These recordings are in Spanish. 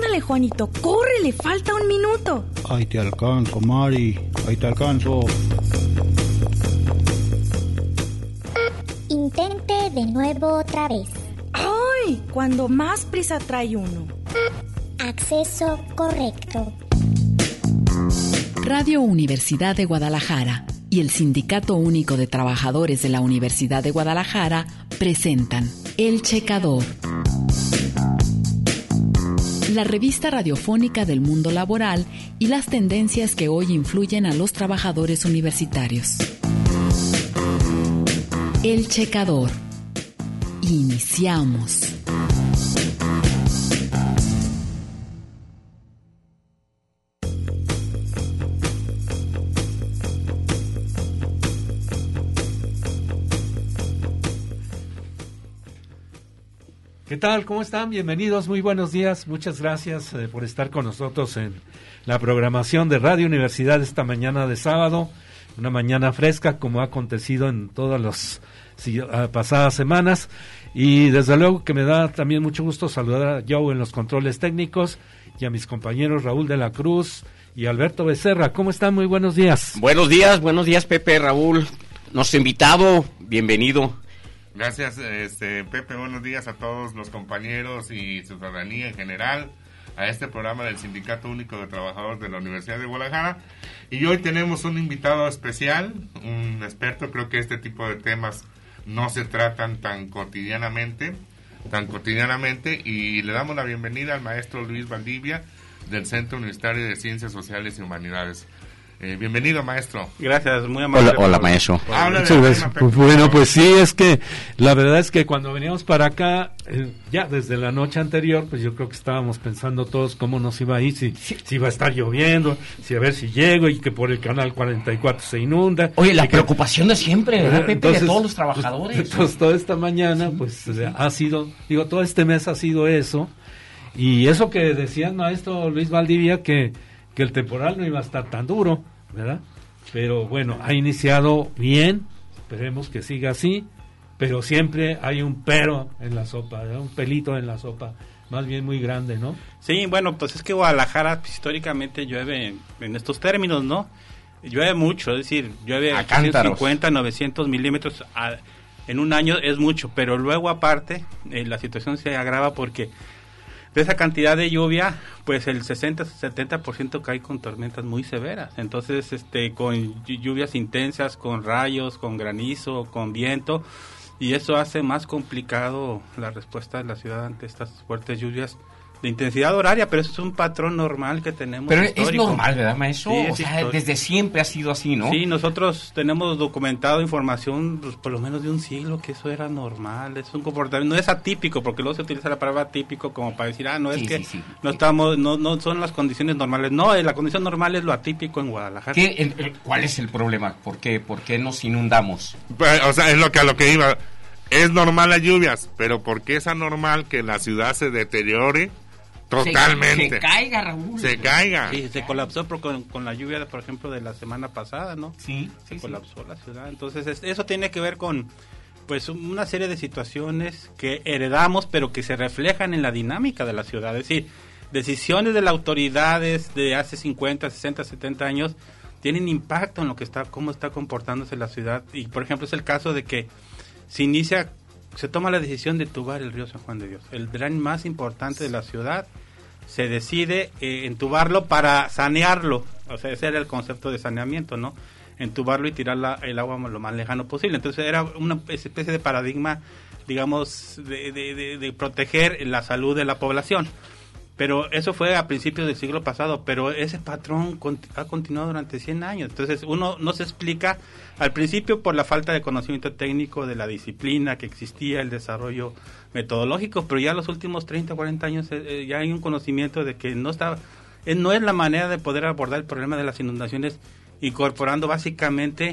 Ándale, Juanito, córrele, falta un minuto. Ahí te alcanzo, Mari, ahí te alcanzo. Intente de nuevo otra vez. ¡Ay! Cuando más prisa trae uno. Acceso correcto. Radio Universidad de Guadalajara y el Sindicato Único de Trabajadores de la Universidad de Guadalajara presentan El Checador, la revista radiofónica del mundo laboral y las tendencias que hoy influyen a los trabajadores universitarios. El Checador. Iniciamos. ¿Qué tal? ¿Cómo están? Bienvenidos, muy buenos días. Muchas gracias por estar con nosotros en la programación de Radio Universidad esta mañana de sábado. Una mañana fresca como ha acontecido en todas las pasadas semanas. Y desde luego que me da también mucho gusto saludar a Joe en los controles técnicos y a mis compañeros Raúl de la Cruz y Alberto Becerra. ¿Cómo están? Muy buenos días. Buenos días Pepe, Raúl. Nuestro invitado, bienvenido. Gracias, Pepe, buenos días a todos los compañeros y ciudadanía en general, a este programa del Sindicato Único de Trabajadores de la Universidad de Guadalajara. Y hoy tenemos un invitado especial, un experto. Creo que este tipo de temas no se tratan tan cotidianamente, y le damos la bienvenida al maestro Luis Valdivia del Centro Universitario de Ciencias Sociales y Humanidades. Bienvenido, maestro. Gracias, muy amable. Hola maestro. Bueno, pues sí, es que la verdad es que cuando veníamos para acá, ya desde la noche anterior, pues yo creo que estábamos pensando todos cómo nos iba a ir, si iba a estar lloviendo, si a ver si llego y que por el canal 44 se inunda. Oye, la preocupación de siempre, ¿verdad, Pepe? Entonces, de todos los trabajadores. Pues toda esta mañana, pues ha sido, todo este mes ha sido eso. Y eso que decía el maestro Luis Valdivia, que el temporal no iba a estar tan duro, ¿verdad? Pero bueno, ha iniciado bien, esperemos que siga así, pero siempre hay un pero en la sopa, ¿verdad? Un pelito en la sopa, más bien muy grande, ¿no? Sí, bueno, pues es que Guadalajara pues, históricamente llueve en estos términos, ¿no? Llueve mucho, es decir, llueve a 850, 900 milímetros en un año, es mucho, pero luego aparte la situación se agrava porque de esa cantidad de lluvia, pues el 60-70% cae con tormentas muy severas. Entonces, con lluvias intensas, con rayos, con granizo, con viento, y eso hace más complicado la respuesta de la ciudad ante estas fuertes lluvias de intensidad horaria, pero eso es un patrón normal que tenemos. Pero histórico. Es normal, ¿verdad, maestro? Sí, o sea, desde siempre ha sido así, ¿no? Sí, nosotros tenemos documentado información, pues, por lo menos de un siglo, que eso era normal, es un comportamiento, no es atípico, porque luego se utiliza la palabra atípico como para decir, no son las condiciones normales. No, la condición normal es lo atípico en Guadalajara. ¿Cuál es el problema? ¿Por qué nos inundamos? Pues, o sea, es a lo que iba. Es normal las lluvias, pero ¿por qué es anormal que la ciudad se deteriore? Totalmente. Se caiga, Raúl. Se caiga. Sí, se colapsó con la lluvia, por ejemplo, de la semana pasada, ¿no? Sí. Se colapsó la ciudad. Entonces, eso tiene que ver con, pues, una serie de situaciones que heredamos, pero que se reflejan en la dinámica de la ciudad. Es decir, decisiones de las autoridades de hace 50, 60, 70 años tienen impacto en cómo está comportándose la ciudad. Y, por ejemplo, es el caso de que se toma la decisión de entubar el río San Juan de Dios, el dren más importante de la ciudad. Se decide entubarlo para sanearlo, o sea, ese era el concepto de saneamiento, ¿no? Entubarlo y tirar el agua lo más lejano posible. Entonces era una especie de paradigma, digamos, de proteger la salud de la población. Pero eso fue a principios del siglo pasado, pero ese patrón ha continuado durante 100 años. Entonces uno no se explica al principio por la falta de conocimiento técnico, de la disciplina que existía, el desarrollo metodológico, pero ya los últimos 30, 40 años ya hay un conocimiento de que no es la manera de poder abordar el problema de las inundaciones incorporando básicamente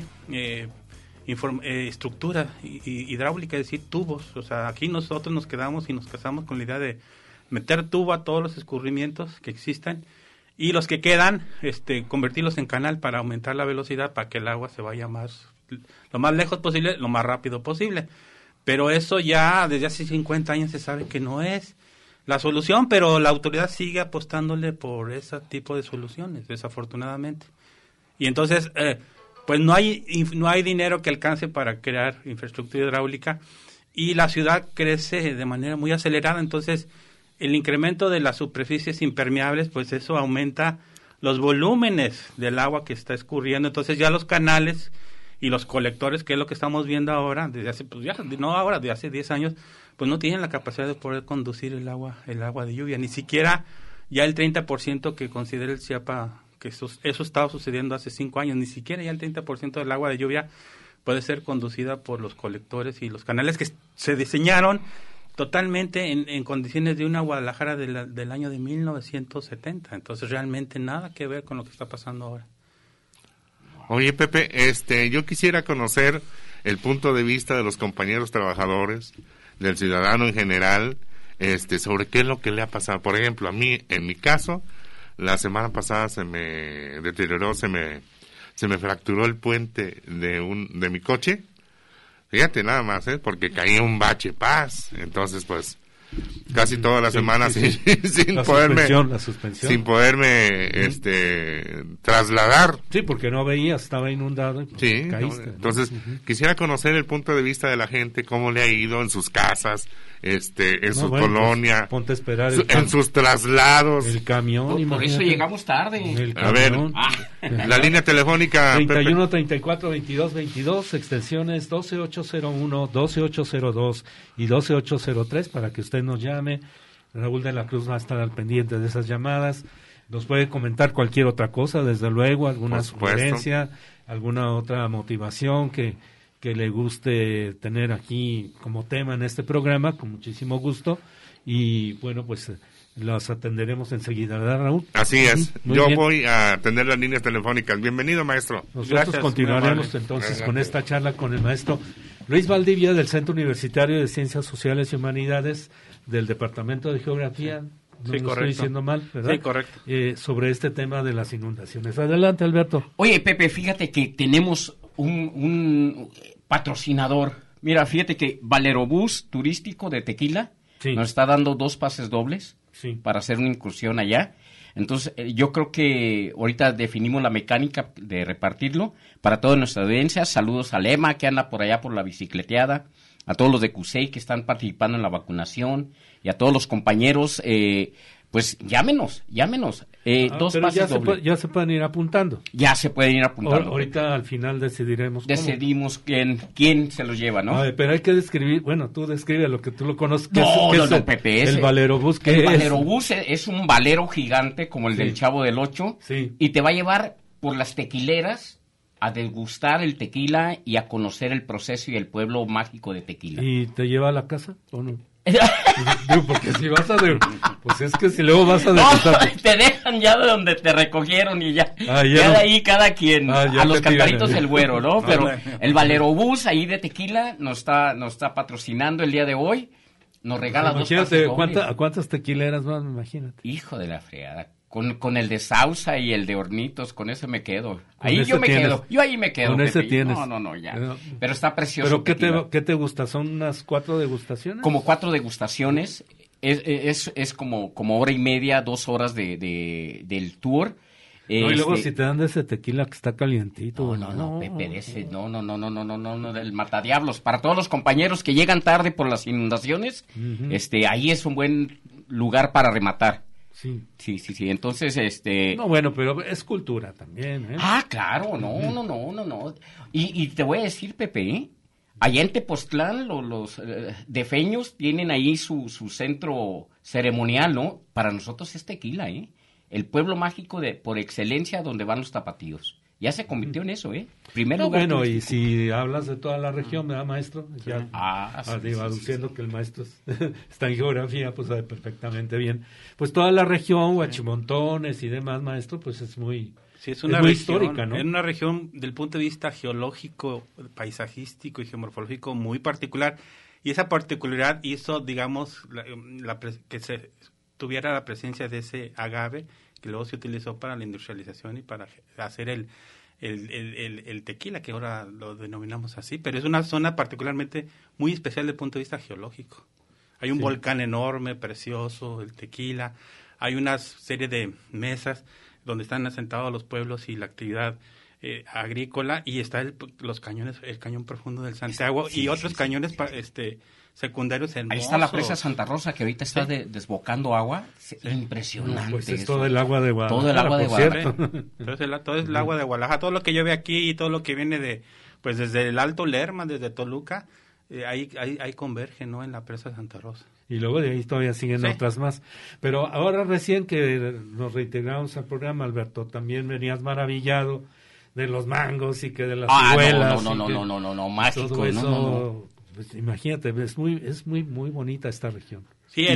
estructura hidráulica, es decir, tubos. O sea, aquí nosotros nos quedamos y nos casamos con la idea de meter tubo a todos los escurrimientos que existan y los que quedan, convertirlos en canal para aumentar la velocidad, para que el agua se vaya lo más lejos posible, lo más rápido posible. Pero eso ya desde hace 50 años se sabe que no es. la solución, pero la autoridad sigue apostándole por ese tipo de soluciones, desafortunadamente. Y entonces, pues no hay dinero que alcance para crear infraestructura hidráulica, y la ciudad crece de manera muy acelerada. Entonces el incremento de las superficies impermeables, pues eso aumenta los volúmenes del agua que está escurriendo. Entonces ya los canales y los colectores, que es lo que estamos viendo ahora, desde hace, pues ya, no ahora, desde hace 10 años, pues no tienen la capacidad de poder conducir el agua de lluvia, ni siquiera ya el 30% que considera el CIAPA, que eso estaba sucediendo hace 5 años, ni siquiera ya el 30% del agua de lluvia puede ser conducida por los colectores y los canales que se diseñaron totalmente en condiciones de una Guadalajara del año de 1970. Entonces realmente nada que ver con lo que está pasando ahora. Oye, Pepe, yo quisiera conocer el punto de vista de los compañeros trabajadores, del ciudadano en general, sobre qué es lo que le ha pasado. Por ejemplo, a mí, en mi caso, la semana pasada se me deterioró, se me fracturó el puente de mi coche. Fíjate nada más, porque caía un bache paz. Entonces, pues, casi toda la semana sin poderme trasladar. Sí, porque no veías, estaba inundado. Y pues sí, caíste, entonces quisiera conocer el punto de vista de la gente, cómo le ha ido en sus casas, en su colonia, pues, ponte a esperar en sus traslados, el camión. Por eso llegamos tarde. A ver, la línea telefónica 31 34 22 22, extensiones 12801, 12802 y 12803 para que usted nos llame. Raúl de la Cruz va a estar al pendiente de esas llamadas. Nos puede comentar cualquier otra cosa, desde luego, alguna sugerencia, alguna otra motivación que le guste tener aquí como tema en este programa, con muchísimo gusto. Y bueno, pues las atenderemos enseguida, ¿verdad, Raúl? Así es. Muy Yo bien. voy a atender las líneas telefónicas. Bienvenido, maestro. Nosotros Gracias, continuaremos entonces con esta charla con el maestro Luis Valdivia del Centro Universitario de Ciencias Sociales y Humanidades del Departamento de Geografía. No Sí, lo correcto. estoy diciendo mal, ¿verdad? Sí, correcto. Sobre este tema de las inundaciones. Adelante, Alberto. Oye, Pepe, fíjate que tenemos un patrocinador. Mira, fíjate que Valerobús Turístico de Tequila nos está dando 2 pases dobles para hacer una incursión allá. Entonces, yo creo que ahorita definimos la mecánica de repartirlo para toda nuestra audiencia. Saludos a Lema, que anda por allá por la bicicleteada, a todos los de CUSEI que están participando en la vacunación y a todos los compañeros, pues llámenos. 2 pero pases dobles. ya se pueden ir apuntando. Ya se pueden ir apuntando. Ahorita al final decidiremos cómo. Decidimos quién se los lleva, ¿no? A ver, pero hay que describir, bueno, tú describe lo que tú lo conoces. No, Pepe, el Valerobús. El Valerobús es un valero gigante como el del Chavo del Ocho, y te va a llevar por las tequileras a degustar el tequila y a conocer el proceso y el pueblo mágico de Tequila. ¿Y te lleva a la casa o no? Porque si vas a pues es que si luego vas a degustar. No, te dejan ya de donde te recogieron y ya. Ya de ahí cada quien. A los cantaritos tiran. el güero, ¿no? Pero el Valerobús ahí de Tequila nos está patrocinando el día de hoy. Nos regala 2 pases dobles. ¿A cuántas tequileras más? Imagínate. Hijo de la fregada. Con el de Sausa y el de Hornitos, con ese me quedo. Ahí ese yo me tienes. quedo. Yo ahí me quedo. Con ese Pepe. tienes. No, ya. Pero está precioso. ¿Pero qué te gusta? ¿Son unas 4 degustaciones? Como 4 degustaciones. Es como hora y media, 2 horas del tour. Y luego si te dan de ese tequila que está calientito. No, Pepe, de ese, no, del matadiablos. Para todos los compañeros que llegan tarde por las inundaciones, ahí es un buen lugar para rematar. Sí. Entonces, No, bueno, pero es cultura también, ¿eh? Ah, claro, no. Y te voy a decir, Pepe, allá en Tepoztlán los defeños tienen ahí su centro ceremonial, ¿no? Para nosotros es Tequila, ¿eh? El pueblo mágico por excelencia donde van los tapatíos. Ya se convirtió en eso, ¿eh? Primer lugar. Bueno, y si hablas de toda la región, ¿verdad, maestro? Ya aduciendo que el maestro está en geografía, pues sabe perfectamente bien. Pues toda la región, Huachimontones y demás, maestro, pues es muy... Sí, es una muy región, histórica, ¿no? Es una región del punto de vista geológico, paisajístico y geomorfológico muy particular. Y esa particularidad hizo, digamos, que se tuviera la presencia de ese agave que luego se utilizó para la industrialización y para hacer el tequila, que ahora lo denominamos así. Pero es una zona particularmente muy especial desde el punto de vista geológico. Hay un volcán enorme, precioso, el Tequila. Hay una serie de mesas donde están asentados los pueblos y la actividad agrícola, y está los cañones, el cañón profundo del Santiago y otros cañones secundarios hermosos. Ahí está la presa Santa Rosa, que ahorita está desbocando agua. Impresionante. Pues es todo el agua de Guadalajara. Todo el agua de Guadalajara. Todo es el agua de Guadalajara. Todo lo que llueve aquí y todo lo que viene desde el Alto Lerma, desde Toluca, ahí converge, ¿no? En la presa Santa Rosa. Y luego de ahí todavía siguen otras más. Pero ahora recién que nos reintegramos al programa, Alberto, también venías maravillado de los mangos y que de las ciruelas. No, mágico. Todo eso, pues, imagínate, es muy bonita esta región. Sí,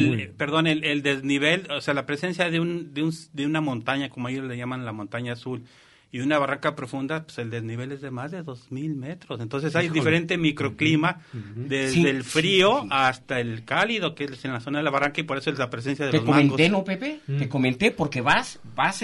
el desnivel, o sea, la presencia de una montaña, como ellos le llaman la montaña azul, y de una barranca profunda, pues el desnivel es de más de 2,000 metros. Entonces hay diferente microclima, desde el frío hasta el cálido, que es en la zona de la barranca, y por eso es la presencia de los mangos. Te comenté, ¿no, Pepe? Te comenté, porque vas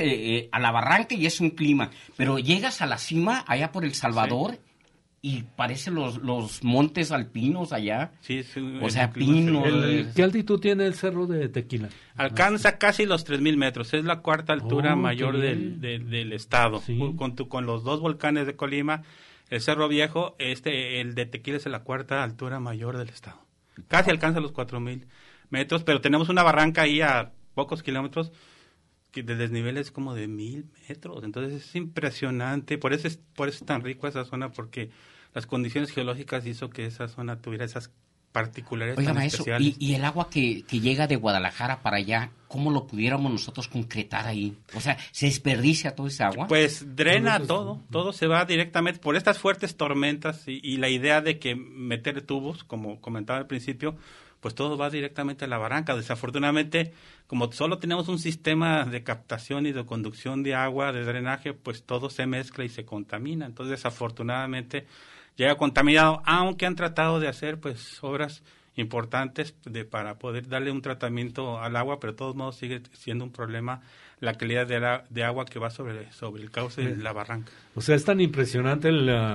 a la barranca y es un clima, pero llegas a la cima, allá por El Salvador, y parecen los montes alpinos allá. Sí, o sea, pinos. ¿Qué altitud tiene el cerro de Tequila? Alcanza casi los 3,000 metros. Es la cuarta altura mayor del estado. Sí. Con los dos volcanes de Colima, el Cerro Viejo, el de Tequila es la cuarta altura mayor del estado. Casi alcanza los 4,000 metros, pero tenemos una barranca ahí a pocos kilómetros que de desnivel es como de 1,000 metros. Entonces es impresionante. Por eso es tan rico esa zona, porque las condiciones geológicas hizo que esa zona tuviera esas particularidades tan especiales. Y el agua que llega de Guadalajara para allá, ¿cómo lo pudiéramos nosotros concretar ahí? O sea, ¿se desperdicia toda esa agua? Pues drena todo se va directamente por estas fuertes tormentas y la idea de que meter tubos, como comentaba al principio, pues todo va directamente a la barranca. Desafortunadamente, como solo tenemos un sistema de captación y de conducción de agua, de drenaje, pues todo se mezcla y se contamina. Entonces, desafortunadamente, llega contaminado, aunque han tratado de hacer pues obras importantes para poder darle un tratamiento al agua, pero de todos modos sigue siendo un problema la calidad de agua que va sobre el cauce de la barranca. O sea, es tan impresionante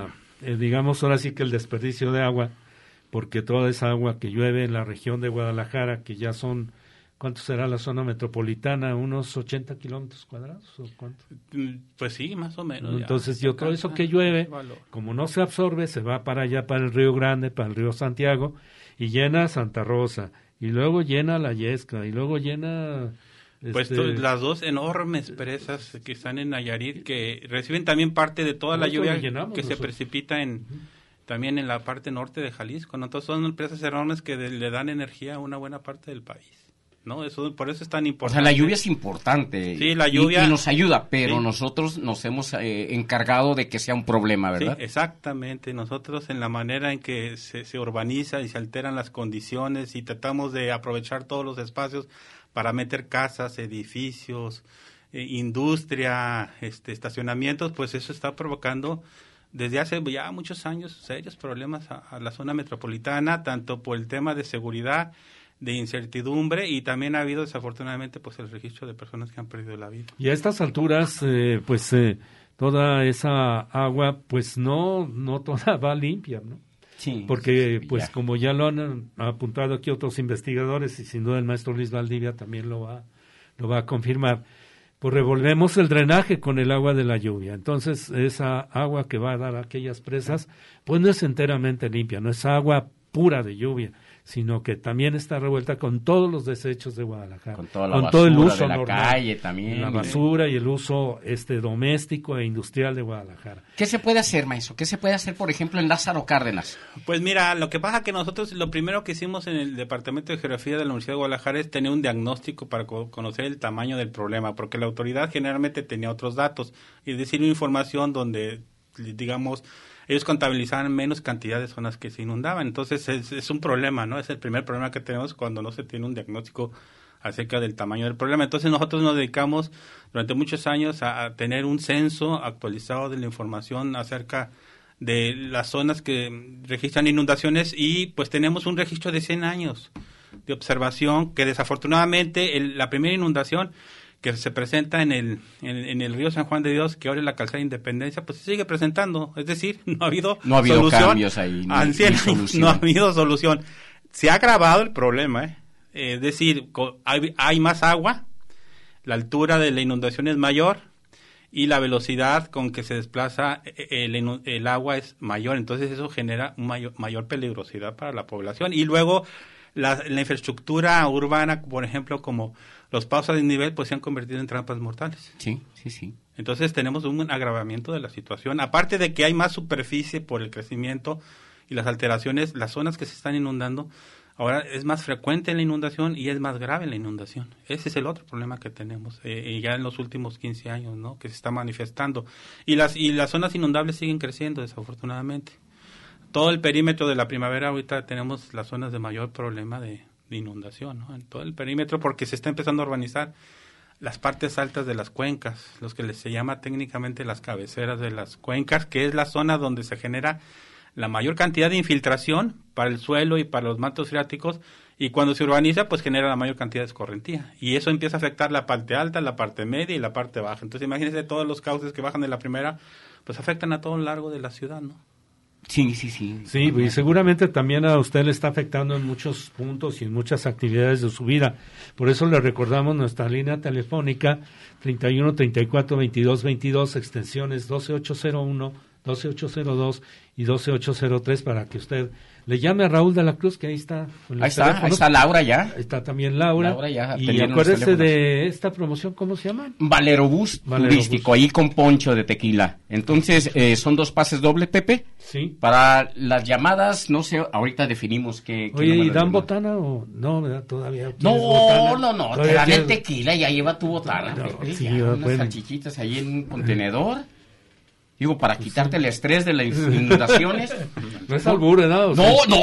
digamos ahora sí que el desperdicio de agua, porque toda esa agua que llueve en la región de Guadalajara, que ya son, ¿cuánto será la zona metropolitana? ¿Unos 80 kilómetros cuadrados o cuánto? Pues sí, más o menos. Entonces, todo eso que llueve, como no se absorbe, se va para allá, para el Río Grande, para el Río Santiago, y llena Santa Rosa, y luego llena La Yesca, y luego llena... Pues las dos enormes presas que están en Nayarit, que reciben también parte de toda la lluvia que se precipita también en la parte norte de Jalisco, ¿no? Entonces son presas enormes que le dan energía a una buena parte del país, ¿no? Por eso es tan importante. O sea, la lluvia es importante. Sí, la lluvia. Y nos ayuda, pero nosotros nos hemos encargado de que sea un problema, ¿verdad? Sí, exactamente. Nosotros, en la manera en que se urbaniza y se alteran las condiciones y tratamos de aprovechar todos los espacios para meter casas, edificios, industria, estacionamientos, pues eso está provocando desde hace ya muchos años serios problemas a la zona metropolitana, tanto por el tema de seguridad, de incertidumbre, y también ha habido desafortunadamente pues el registro de personas que han perdido la vida. Y a estas alturas toda esa agua pues no toda va limpia, ¿no? Sí, porque pues ya, como ya lo han apuntado aquí otros investigadores, y sin duda el maestro Luis Valdivia también lo va a confirmar, pues revolvemos el drenaje con el agua de la lluvia. Entonces esa agua que va a dar a aquellas presas pues no es enteramente limpia, no es agua pura de lluvia, sino que también está revuelta con todos los desechos de Guadalajara, con toda la basura todo el uso de la normal, calle también, la basura y el uso doméstico e industrial de Guadalajara. ¿Qué se puede hacer, maestro? ¿Qué se puede hacer, por ejemplo, en Lázaro Cárdenas? Pues mira, lo que pasa es que nosotros lo primero que hicimos en el Departamento de Geografía de la Universidad de Guadalajara es tener un diagnóstico para conocer el tamaño del problema, porque la autoridad generalmente tenía otros datos, es decir, una información donde, digamos, ellos contabilizaban menos cantidad de zonas que se inundaban. Entonces es un problema, ¿no? Es el primer problema que tenemos cuando no se tiene un diagnóstico acerca del tamaño del problema. Entonces nosotros nos dedicamos durante muchos años a tener un censo actualizado de la información acerca de las zonas que registran inundaciones, y pues tenemos un registro de 100 años de observación que desafortunadamente la primera inundación que se presenta en el río San Juan de Dios, que ahora es la calzada de Independencia, pues se sigue presentando. Es decir, no ha habido solución. Cambios ahí. No ha habido solución. se ha agravado el problema, es decir, hay más agua, la altura de la inundación es mayor y la velocidad con que se desplaza el agua es mayor, entonces eso genera mayor peligrosidad para la población. Y luego la infraestructura urbana, por ejemplo, como los pasos de nivel, pues se han convertido en trampas mortales. Sí. Entonces tenemos un agravamiento de la situación, aparte de que hay más superficie por el crecimiento y las alteraciones, las zonas que se están inundando, ahora es más frecuente la inundación y es más grave la inundación. Ese es el otro problema que tenemos ya en los últimos 15 años, ¿no? Que se está manifestando. Y las zonas inundables siguen creciendo, desafortunadamente. Todo el perímetro de la primavera, ahorita tenemos las zonas de mayor problema de inundación, ¿no? En todo el perímetro, porque se está empezando a urbanizar las partes altas de las cuencas, los que se llama técnicamente las cabeceras de las cuencas, que es la zona donde se genera la mayor cantidad de infiltración para el suelo y para los mantos freáticos, y cuando se urbaniza pues genera la mayor cantidad de escorrentía, y eso empieza a afectar la parte alta, la parte media y la parte baja. Entonces imagínense, todos los cauces que bajan de la primera pues afectan a todo lo largo de la ciudad, ¿no? Sí. Sí, y seguramente también a usted le está afectando en muchos puntos y en muchas actividades de su vida. Por eso le recordamos nuestra línea telefónica 31 34 22 22, extensiones 12801, 12802 y 12803, para que usted le llame a Raúl de la Cruz, que ahí está. Ahí está Laura ya. Está también Laura ya. Y acuérdese de esta promoción, ¿cómo se llama? Valerobús turístico, ahí con poncho de tequila. Entonces, son 2 pases doble, Pepe. Sí. Para las llamadas, no sé, ahorita definimos qué. Oye, ¿y dan botana o no, verdad? Todavía. No, te dan el tequila y ya lleva tu botana, Pepe. Sí, unas salchichitas ahí en un contenedor. Digo, para quitarte el estrés de las inundaciones. No es albur, ¿no?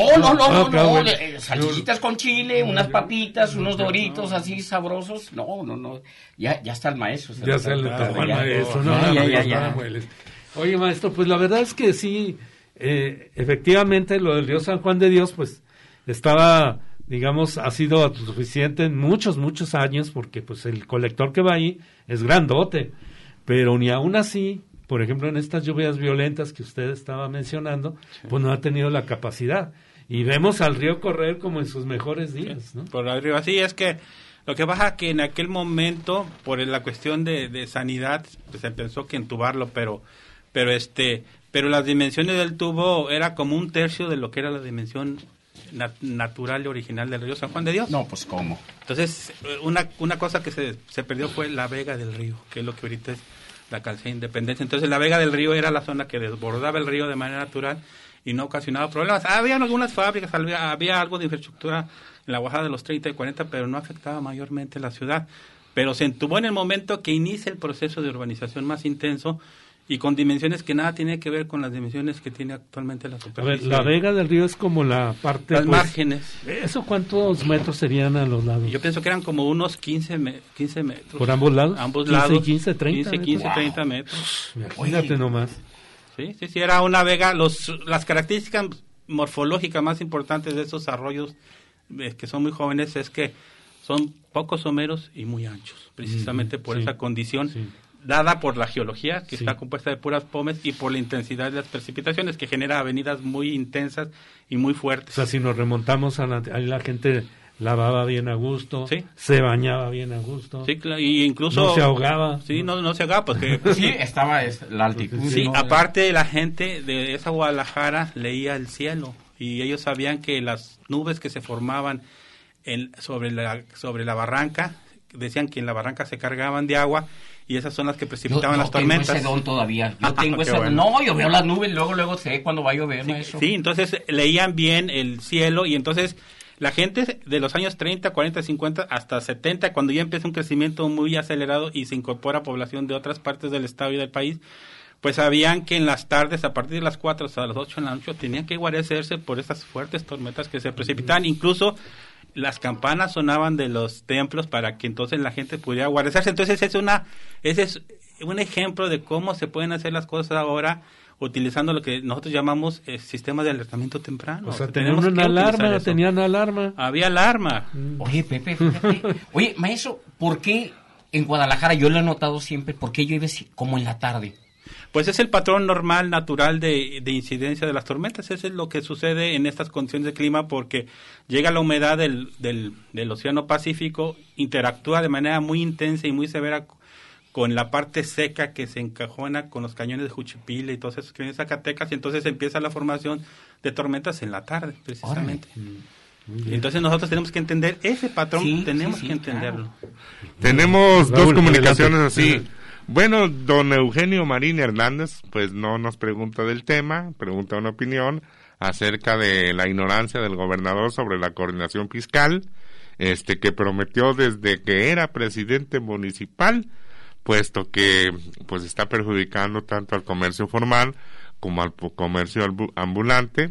No. Salchichitas con chile, unas papitas, unos doritos así sabrosos. No. Ya está el maestro. Ya está el maestro. Ya. Oye, maestro, pues la verdad es que sí, efectivamente lo del río San Juan de Dios, pues estaba, digamos, ha sido suficiente en muchos años, porque pues el colector que va ahí es grandote, pero ni aún así, por ejemplo, en estas lluvias violentas que usted estaba mencionando, pues no ha tenido la capacidad. Y vemos al río correr como en sus mejores días, ¿no? Por arriba, sí, es que lo que pasa que en aquel momento, por la cuestión de sanidad, pues se pensó que entubarlo, pero las dimensiones del tubo era como 1/3 de lo que era la dimensión natural y original del río San Juan de Dios. No, pues ¿cómo? Entonces, una cosa que se perdió fue la vega del río, que es lo que ahorita es la calzada Independencia. Entonces la vega del río era la zona que desbordaba el río de manera natural y no ocasionaba problemas. Había algunas fábricas, había algo de infraestructura en la bajada de los 30 y 40, pero no afectaba mayormente la ciudad. Pero se entubó en el momento que inicia el proceso de urbanización más intenso y con dimensiones que nada tiene que ver con las dimensiones que tiene actualmente la superficie. A ver, la vega del río es como la parte... Las márgenes. ¿Eso cuántos metros serían a los lados? Yo pienso que eran como unos 15 metros. ¿Por ambos lados? Ambos 15, lados. 15, 30 15, 30 metros. Imagínate nomás. Sí, era una vega. Las características morfológicas más importantes de esos arroyos que son muy jóvenes es que son pocos someros y muy anchos, precisamente por esa condición dada por la geología, que está compuesta de puras pomes, y por la intensidad de las precipitaciones, que genera avenidas muy intensas y muy fuertes. O sea, si nos remontamos ahí la gente lavaba bien a gusto, se bañaba bien a gusto. Sí, y incluso... No se ahogaba. Sí, no se ahogaba, porque... Sí, estaba la altitud. Sí, aparte la gente de esa Guadalajara leía el cielo, y ellos sabían que las nubes que se formaban sobre la barranca, decían que en la barranca se cargaban de agua, y esas son las que precipitaban las tormentas. Yo tengo ese don todavía. Yo tengo ese don. No, yo veo las nubes, luego sé cuando va a llover. Sí, entonces leían bien el cielo, y entonces la gente de los años 30, 40, 50 hasta 70, cuando ya empieza un crecimiento muy acelerado y se incorpora población de otras partes del estado y del país, pues sabían que en las tardes, a partir de las 4 hasta las 8 en la noche, tenían que guarecerse por esas fuertes tormentas que se precipitaban. Incluso las campanas sonaban de los templos para que entonces la gente pudiera guarecerse. Entonces ese es un ejemplo de cómo se pueden hacer las cosas ahora utilizando lo que nosotros llamamos sistemas de alertamiento temprano. O sea, tenían alarma. Había alarma. Oye, Pepe, fíjate. Oye, maestro, ¿por qué en Guadalajara, yo lo he notado siempre, por qué llueve como en la tarde? Pues es el patrón normal, natural de incidencia de las tormentas. Eso es lo que sucede en estas condiciones de clima, porque llega la humedad del Océano Pacífico, interactúa de manera muy intensa y muy severa con la parte seca que se encajona con los cañones de Juchipila y todos esos cañones de Zacatecas, y entonces empieza la formación de tormentas en la tarde, precisamente. Entonces nosotros tenemos que entender ese patrón, tenemos que entenderlo. Claro. Tenemos dos comunicaciones así. Bueno, don Eugenio Marín Hernández, pues no nos pregunta del tema, pregunta una opinión acerca de la ignorancia del gobernador sobre la coordinación fiscal, que prometió desde que era presidente municipal, puesto que pues está perjudicando tanto al comercio formal como al comercio ambulante,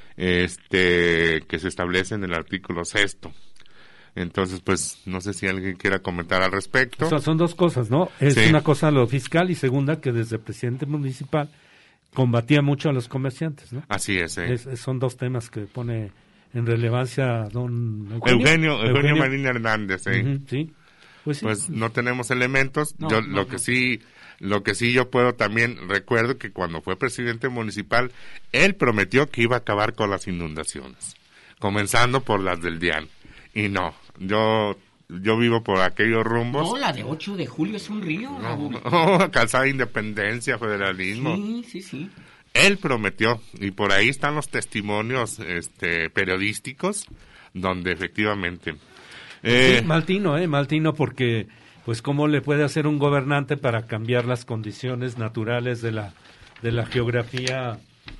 que se establece en el artículo 6. Entonces, pues, no sé si alguien quiera comentar al respecto. O sea, son dos cosas, ¿no? Es una cosa lo fiscal y segunda que desde presidente municipal combatía mucho a los comerciantes, ¿no? Así es, son dos temas que pone en relevancia don Eugenio Marín Hernández, sí. Pues no tenemos elementos. Lo que sí yo puedo también recuerdo que cuando fue presidente municipal, él prometió que iba a acabar con las inundaciones, comenzando por las del Dián. Y no, yo vivo por aquellos rumbos. No, la de 8 de julio es un río. Calzada Independencia, federalismo. Sí. Él prometió, y por ahí están los testimonios periodísticos, donde efectivamente... Maltino, porque pues cómo le puede hacer un gobernante para cambiar las condiciones naturales de la geografía,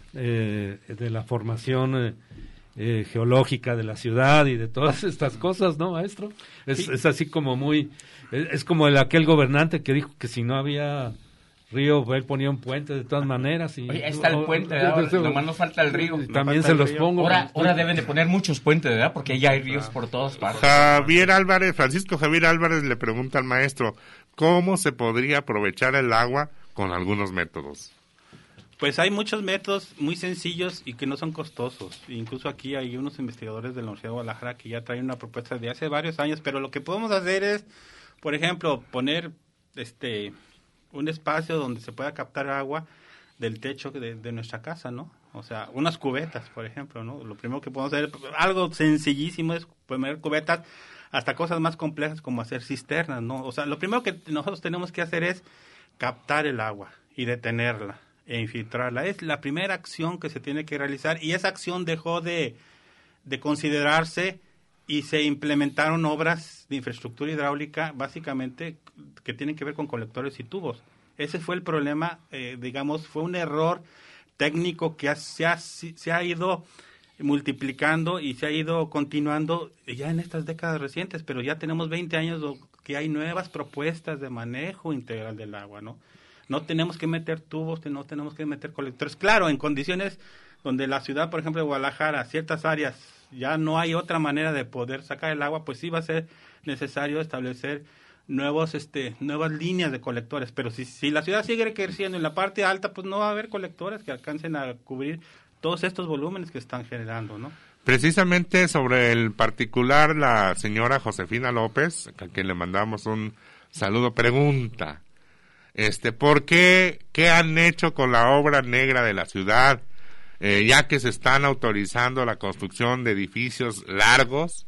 de la formación geológica de la ciudad y de todas estas cosas, ¿no, maestro? Es así como es como aquel gobernante que dijo que si no había río, él ponía un puente de todas maneras. Y, oye, ahí está el puente, nomás nos falta el río. También se los pongo. Ahora deben de poner muchos puentes, ¿verdad? Porque ya hay ríos por todas partes. Francisco Javier Álvarez le pregunta al maestro, ¿cómo se podría aprovechar el agua con algunos métodos? Pues hay muchos métodos muy sencillos y que no son costosos. Incluso aquí hay unos investigadores de la Universidad de Guadalajara que ya traen una propuesta de hace varios años, pero lo que podemos hacer es, por ejemplo, poner un espacio donde se pueda captar agua del techo de nuestra casa, ¿no? O sea, unas cubetas, por ejemplo, ¿no? Lo primero que podemos hacer, algo sencillísimo, es poner cubetas, hasta cosas más complejas como hacer cisternas, ¿no? O sea, lo primero que nosotros tenemos que hacer es captar el agua y detenerla e infiltrarla. Es la primera acción que se tiene que realizar, y esa acción dejó de considerarse y se implementaron obras de infraestructura hidráulica básicamente que tienen que ver con colectores y tubos. Ese fue el problema, fue un error técnico que se ha ido multiplicando y se ha ido continuando ya en estas décadas recientes, pero ya tenemos 20 años que hay nuevas propuestas de manejo integral del agua, ¿no? No tenemos que meter tubos, no tenemos que meter colectores. Claro, en condiciones donde la ciudad, por ejemplo, de Guadalajara, ciertas áreas, ya no hay otra manera de poder sacar el agua, pues sí va a ser necesario establecer nuevas líneas de colectores. Pero si la ciudad sigue creciendo en la parte alta, pues no va a haber colectores que alcancen a cubrir todos estos volúmenes que están generando, ¿no? Precisamente sobre el particular, la señora Josefina López, a quien le mandamos un saludo, pregunta, ¿por qué han hecho con la obra negra de la ciudad? Ya que se están autorizando la construcción de edificios largos,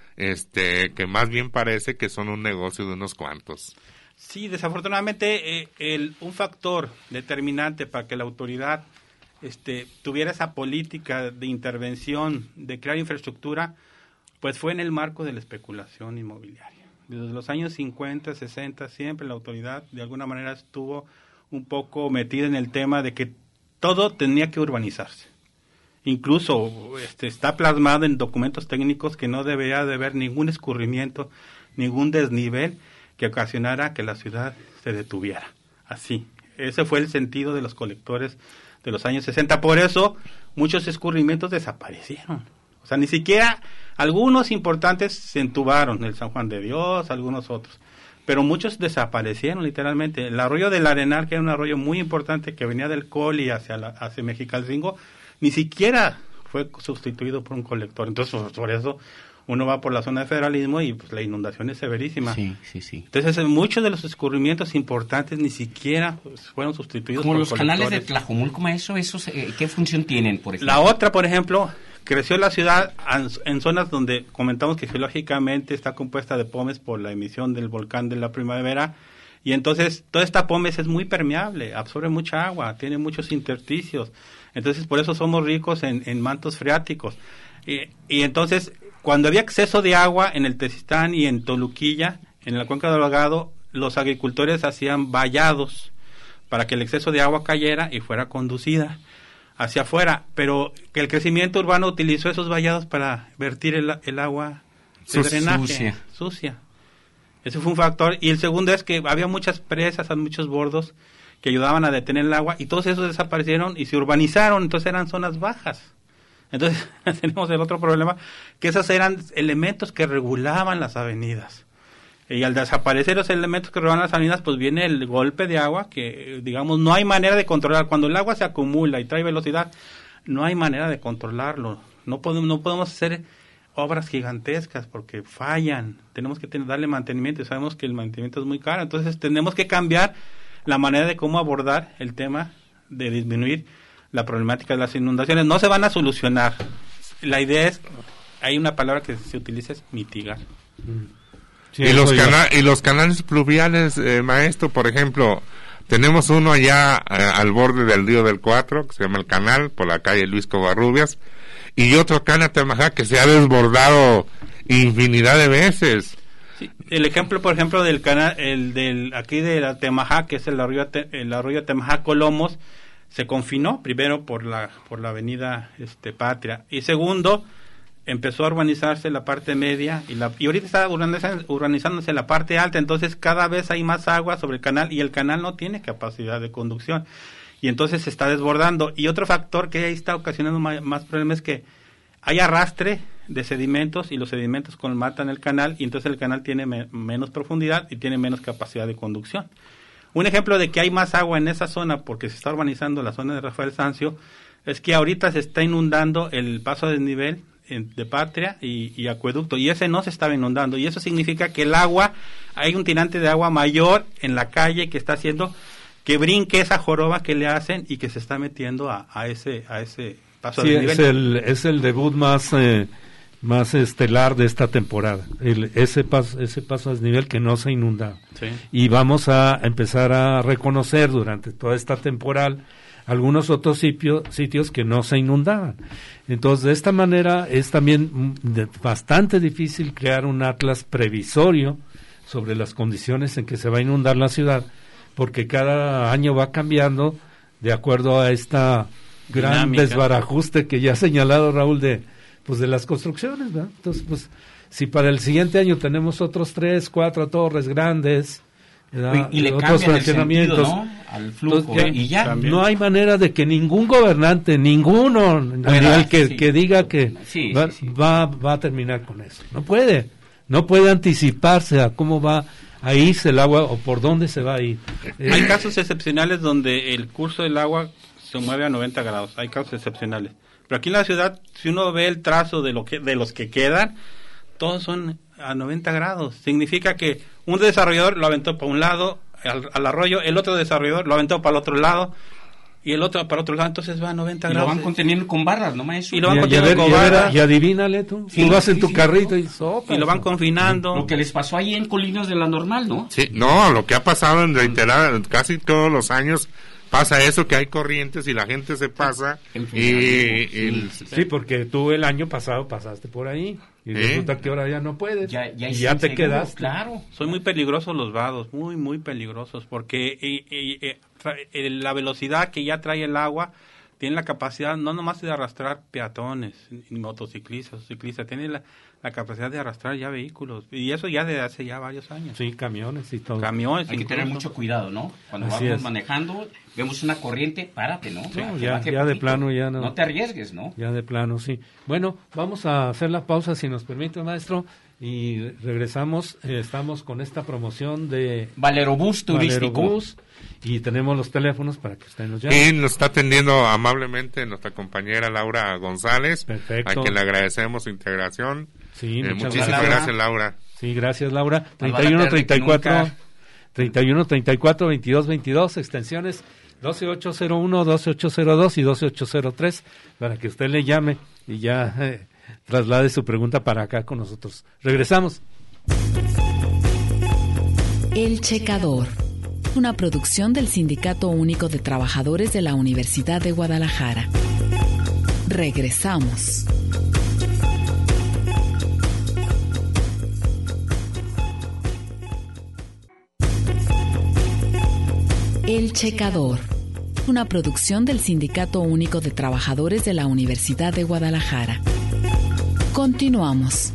que más bien parece que son un negocio de unos cuantos. Sí, desafortunadamente un factor determinante para que la autoridad tuviera esa política de intervención, de crear infraestructura, pues fue en el marco de la especulación inmobiliaria. Desde los años 50, 60, siempre la autoridad de alguna manera estuvo un poco metida en el tema de que todo tenía que urbanizarse. Incluso está plasmado en documentos técnicos que no debería de haber ningún escurrimiento, ningún desnivel que ocasionara que la ciudad se detuviera. Así. Ese fue el sentido de los colectores de los años 60. Por eso muchos escurrimientos desaparecieron. O sea, ni siquiera algunos importantes se entubaron, el San Juan de Dios, algunos otros. Pero muchos desaparecieron literalmente. El arroyo del Arenal, que era un arroyo muy importante que venía del Coli hacia Mexicalcingo, ni siquiera fue sustituido por un colector. Entonces, por eso uno va por la zona de Federalismo y pues la inundación es severísima. Sí. Entonces, muchos de los escurrimientos importantes ni siquiera fueron sustituidos como por los colectores. canales de Tlajomulco, maestro, ¿esos qué función tienen, por ejemplo? La otra, por ejemplo, creció la ciudad en zonas donde comentamos que geológicamente está compuesta de pómez por la emisión del volcán de la primavera, y entonces toda esta pómez es muy permeable, absorbe mucha agua, tiene muchos intersticios, entonces por eso somos ricos en mantos freáticos. Y entonces, cuando había exceso de agua en el Tezistán y en Toluquilla, en la cuenca del Ahogado, los agricultores hacían vallados para que el exceso de agua cayera y fuera conducida hacia afuera, pero que el crecimiento urbano utilizó esos vallados para vertir el agua de drenaje sucia. Ese fue un factor. Y el segundo es que había muchas presas, muchos bordos que ayudaban a detener el agua, y todos esos desaparecieron y se urbanizaron, entonces eran zonas bajas. Entonces tenemos el otro problema, que esos eran elementos que regulaban las avenidas. Y al desaparecer los elementos que regulaban las avenidas, pues viene el golpe de agua que, digamos, no hay manera de controlar. Cuando el agua se acumula y trae velocidad, no hay manera de controlarlo. No podemos hacer obras gigantescas porque fallan. Tenemos que darle mantenimiento, y sabemos que el mantenimiento es muy caro. Entonces tenemos que cambiar la manera de cómo abordar el tema de disminuir la problemática de las inundaciones. No se van a solucionar. La idea es, hay una palabra que se utiliza, es mitigar. Sí, y los canales pluviales, maestro, por ejemplo, tenemos uno allá al borde del río del Cuatro, que se llama el Canal, por la calle Luis Covarrubias, y otro acá en Atemajac que se ha desbordado infinidad de veces. Sí, el ejemplo, por ejemplo, del canal, aquí de Atemajac, que es el arroyo Atemajac-Colomos, se confinó primero por la avenida Patria, y segundo, empezó a urbanizarse la parte media y ahorita está urbanizándose la parte alta. Entonces cada vez hay más agua sobre el canal y el canal no tiene capacidad de conducción y entonces se está desbordando. Y otro factor que ahí está ocasionando más problemas es que hay arrastre de sedimentos y los sedimentos colmatan el canal y entonces el canal tiene menos profundidad y tiene menos capacidad de conducción. Un ejemplo de que hay más agua en esa zona porque se está urbanizando la zona de Rafael Sanzio es que ahorita se está inundando el paso a desnivel de Patria y Acueducto, y ese no se estaba inundando, y eso significa que el agua, hay un tirante de agua mayor en la calle que está haciendo que brinque esa joroba que le hacen y que se está metiendo a ese paso a desnivel. Es el debut más estelar de esta temporada, ese paso a desnivel que no se inunda. Sí. Y vamos a empezar a reconocer durante toda esta temporada algunos otros sitios que no se inundaban. Entonces, de esta manera es también bastante difícil crear un atlas previsorio sobre las condiciones en que se va a inundar la ciudad, porque cada año va cambiando de acuerdo a esta gran desbarajuste que ya ha señalado Raúl de las construcciones, ¿verdad? Entonces, pues, si para el siguiente año tenemos otros 3, 4 torres grandes, y le cambian el sentido, ¿no?, al flujo. Entonces, y ya no hay manera de que ningún gobernante, ninguno que diga que va a terminar con eso. No puede anticiparse a cómo va a irse el agua o por dónde se va a ir. Hay casos excepcionales donde el curso del agua se mueve a 90 grados, hay casos excepcionales. Pero aquí en la ciudad, si uno ve el trazo de los que quedan, todos son a 90 grados. Significa que un desarrollador lo aventó para un lado, al arroyo, el otro desarrollador lo aventó para el otro lado, y el otro para otro lado, entonces va a 90 grados. Y lo van conteniendo con barras, ¿no, maestro? Y lo van conteniendo con barras. Y adivínale tú, tú vas en tu carrito y sopas. Y lo van confinando. Lo que les pasó ahí en Colinas de la Normal, ¿no? Sí, no, lo que ha pasado en reiterar casi todos los años, pasa eso, que hay corrientes y la gente se pasa. Sí, porque tú el año pasado pasaste por ahí y resulta que ahora ya no puedes ya te quedas. Claro. Son muy peligrosos los vados, muy, muy peligrosos, porque la velocidad que ya trae el agua tiene la capacidad no nomás de arrastrar peatones, motociclistas, ciclistas, tiene la capacidad de arrastrar ya vehículos, y eso ya desde hace ya varios años. Sí, camiones y todo. Hay que tener mucho cuidado, ¿no? Cuando vamos manejando, vemos una corriente, párate, ¿no? Ya de plano ya no. No te arriesgues, ¿no? Ya de plano, sí. Bueno, vamos a hacer la pausa, si nos permite, maestro, y regresamos. Estamos con esta promoción de Valerobús turístico. Valerobús, y tenemos los teléfonos para que usted nos llame. Y nos está atendiendo amablemente nuestra compañera Laura González, perfecto, a quien le agradecemos su integración Sí, muchísimas gracias, Laura. Sí, gracias, Laura. 31 34 22 22, extensiones 12801, 12802 y 12803, para que usted le llame y ya traslade su pregunta para acá con nosotros. Regresamos. El Checador, una producción del Sindicato Único de Trabajadores de la Universidad de Guadalajara. Regresamos. El Checador, una producción del Sindicato Único de Trabajadores de la Universidad de Guadalajara. Continuamos.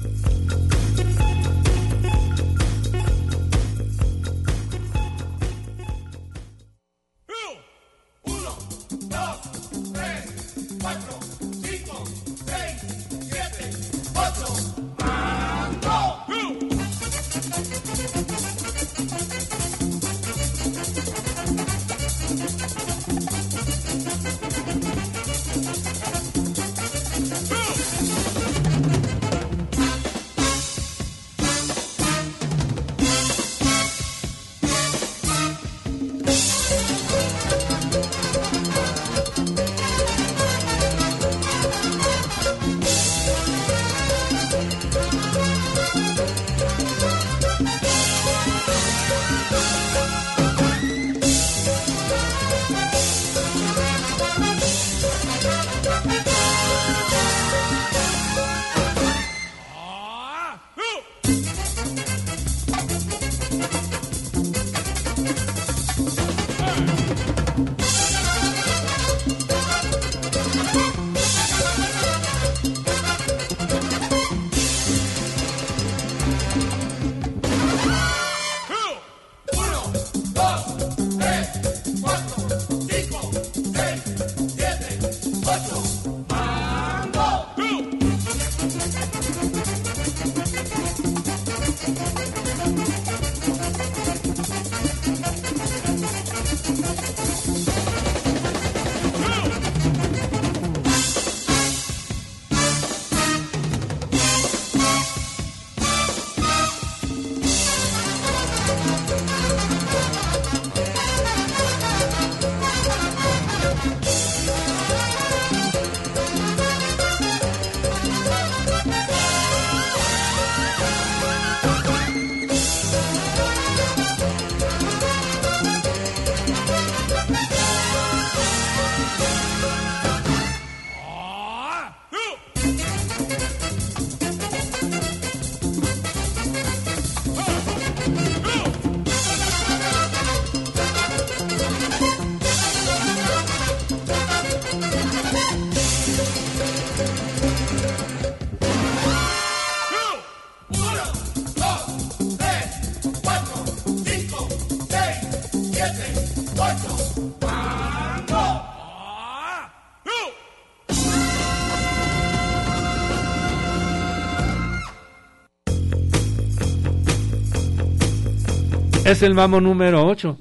Es el mamo número 8.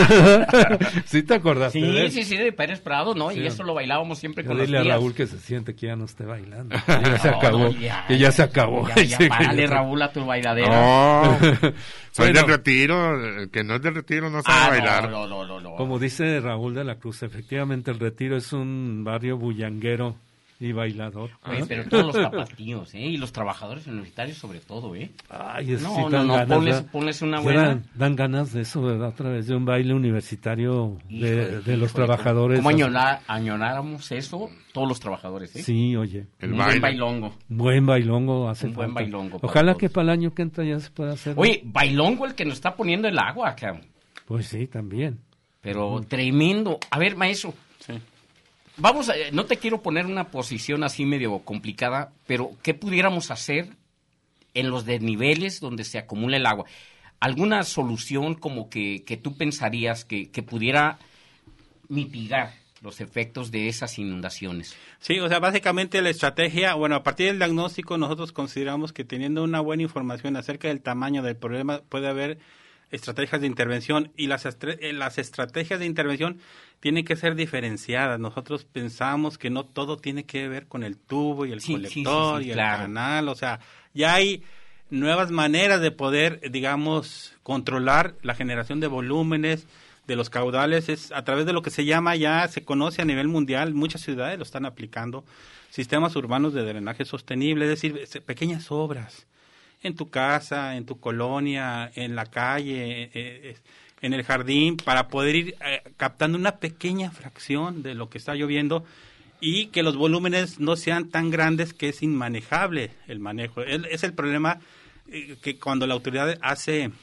¿Sí te acordaste? Sí, de Pérez Prado, ¿no? Sí. Y eso lo bailábamos siempre con los días. Dile a Raúl que se siente que ya no esté bailando. Ya se acabó. Que ya se acabó. Ya párale, Raúl, a tu bailadera. No, soy de retiro. El que no es de retiro no sabe bailar. No. Como dice Raúl de la Cruz, efectivamente el Retiro es un barrio bullanguero y bailador. Oye, pero todos los tapatíos, y los trabajadores universitarios sobre todo, Ay, ponles una buena... Dan ganas de eso, ¿verdad? Otra vez de un baile universitario de los trabajadores. ¿Cómo añoráramos eso todos los trabajadores, Sí, oye. Buen bailongo. Buen bailongo hace falta. Buen bailongo. Ojalá que para el año que entra ya se pueda hacer. Oye, bailongo el que nos está poniendo el agua, cabrón. Pues sí, también. Pero tremendo. A ver, maestro. Sí. Vamos, no te quiero poner una posición así medio complicada, pero ¿qué pudiéramos hacer en los desniveles donde se acumula el agua? ¿Alguna solución como que tú pensarías que pudiera mitigar los efectos de esas inundaciones? Sí, o sea, básicamente la estrategia, a partir del diagnóstico nosotros consideramos que teniendo una buena información acerca del tamaño del problema puede haber estrategias de intervención, y las estrategias de intervención tienen que ser diferenciadas. Nosotros pensamos que no todo tiene que ver con el tubo y el colector y el canal, o sea, ya hay nuevas maneras de poder, digamos, controlar la generación de volúmenes, de los caudales, es a través de lo que se llama, ya se conoce a nivel mundial, muchas ciudades lo están aplicando, sistemas urbanos de drenaje sostenible, es decir, pequeñas obras en tu casa, en tu colonia, en la calle, en el jardín, para poder ir captando una pequeña fracción de lo que está lloviendo y que los volúmenes no sean tan grandes que es inmanejable el manejo. Es el problema que cuando la autoridad hace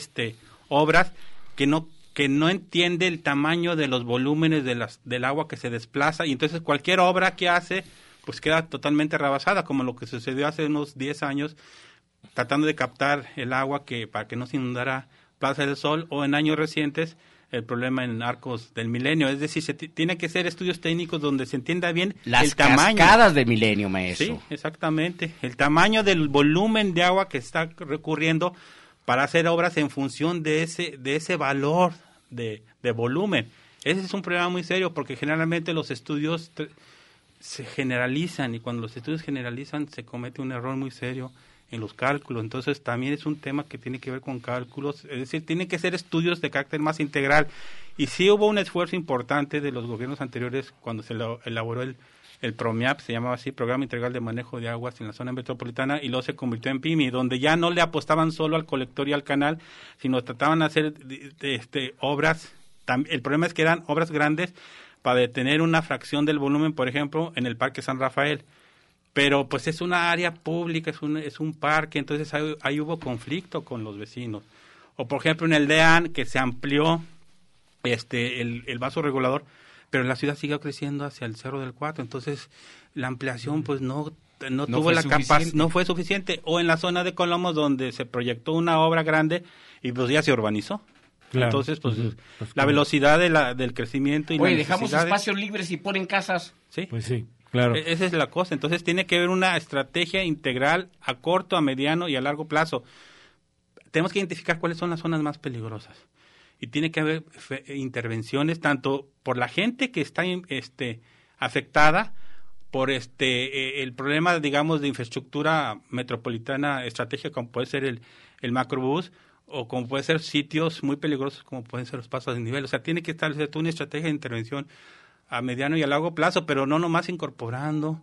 obras que no entiende el tamaño de los volúmenes del agua que se desplaza, y entonces cualquier obra que hace pues queda totalmente rebasada, como lo que sucedió hace unos 10 años tratando de captar el agua para que no se inundara Plaza del Sol, o en años recientes el problema en Arcos del Milenio. Es decir, tiene que ser estudios técnicos donde se entienda bien el tamaño. Las cascadas del Milenio, maestro. Sí, exactamente. El tamaño del volumen de agua que está recurriendo para hacer obras en función de ese valor de volumen. Ese es un problema muy serio, porque generalmente los estudios se generalizan, y cuando los estudios generalizan se comete un error muy serio en los cálculos. Entonces también es un tema que tiene que ver con cálculos, es decir, tienen que ser estudios de carácter más integral, y sí hubo un esfuerzo importante de los gobiernos anteriores cuando se elaboró el PROMIAP, se llamaba así, Programa Integral de Manejo de Aguas en la Zona Metropolitana, y luego se convirtió en PIMI, donde ya no le apostaban solo al colector y al canal, sino trataban de hacer obras. El problema es que eran obras grandes para detener una fracción del volumen, por ejemplo, en el Parque San Rafael. Pero pues es una área pública, es un parque, entonces ahí hubo conflicto con los vecinos. O por ejemplo en el DEAN, que se amplió el vaso regulador, pero la ciudad siguió creciendo hacia el Cerro del Cuatro, entonces la ampliación pues no tuvo la capacidad, no fue suficiente. O en la zona de Colomos, donde se proyectó una obra grande y pues ya se urbanizó. Claro. Entonces, pues la velocidad del crecimiento y dejamos espacios libres y ponen casas. Sí. Pues sí. Claro. Esa es la cosa. Entonces tiene que haber una estrategia integral a corto, a mediano y a largo plazo. Tenemos que identificar cuáles son las zonas más peligrosas. Y tiene que haber intervenciones tanto por la gente que está afectada, por el problema, digamos, de infraestructura metropolitana estratégica, como puede ser el macrobús, o como puede ser sitios muy peligrosos como pueden ser los pasos de nivel. O sea, tiene que establecer una estrategia de intervención a mediano y a largo plazo, pero no nomás incorporando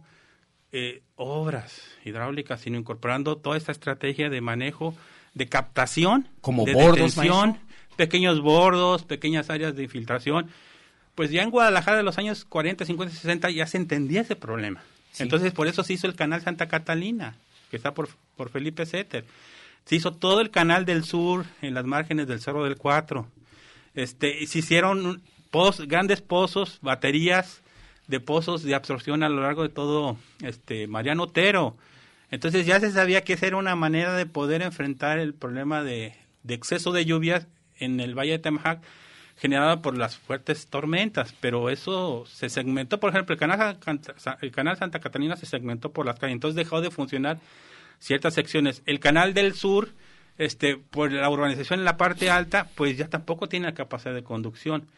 obras hidráulicas, sino incorporando toda esta estrategia de manejo, de captación, como de bordos, detención, pequeños bordos, pequeñas áreas de infiltración. Pues ya en Guadalajara de los años 40, 50, 60 ya se entendía ese problema. Sí. Entonces por eso se hizo el canal Santa Catalina, que está por Felipe Setter. Se hizo todo el canal del sur en las márgenes del Cerro del Cuatro. Se hicieron grandes pozos, baterías de pozos de absorción a lo largo de todo Mariano Otero. Entonces ya se sabía que esa era una manera de poder enfrentar el problema de exceso de lluvias en el Valle de Temajac generado por las fuertes tormentas, pero eso se segmentó. Por ejemplo, el canal Santa Catalina se segmentó por las calles, entonces dejó de funcionar ciertas secciones. El canal del sur, por la urbanización en la parte alta, pues ya tampoco tiene la capacidad de conducción.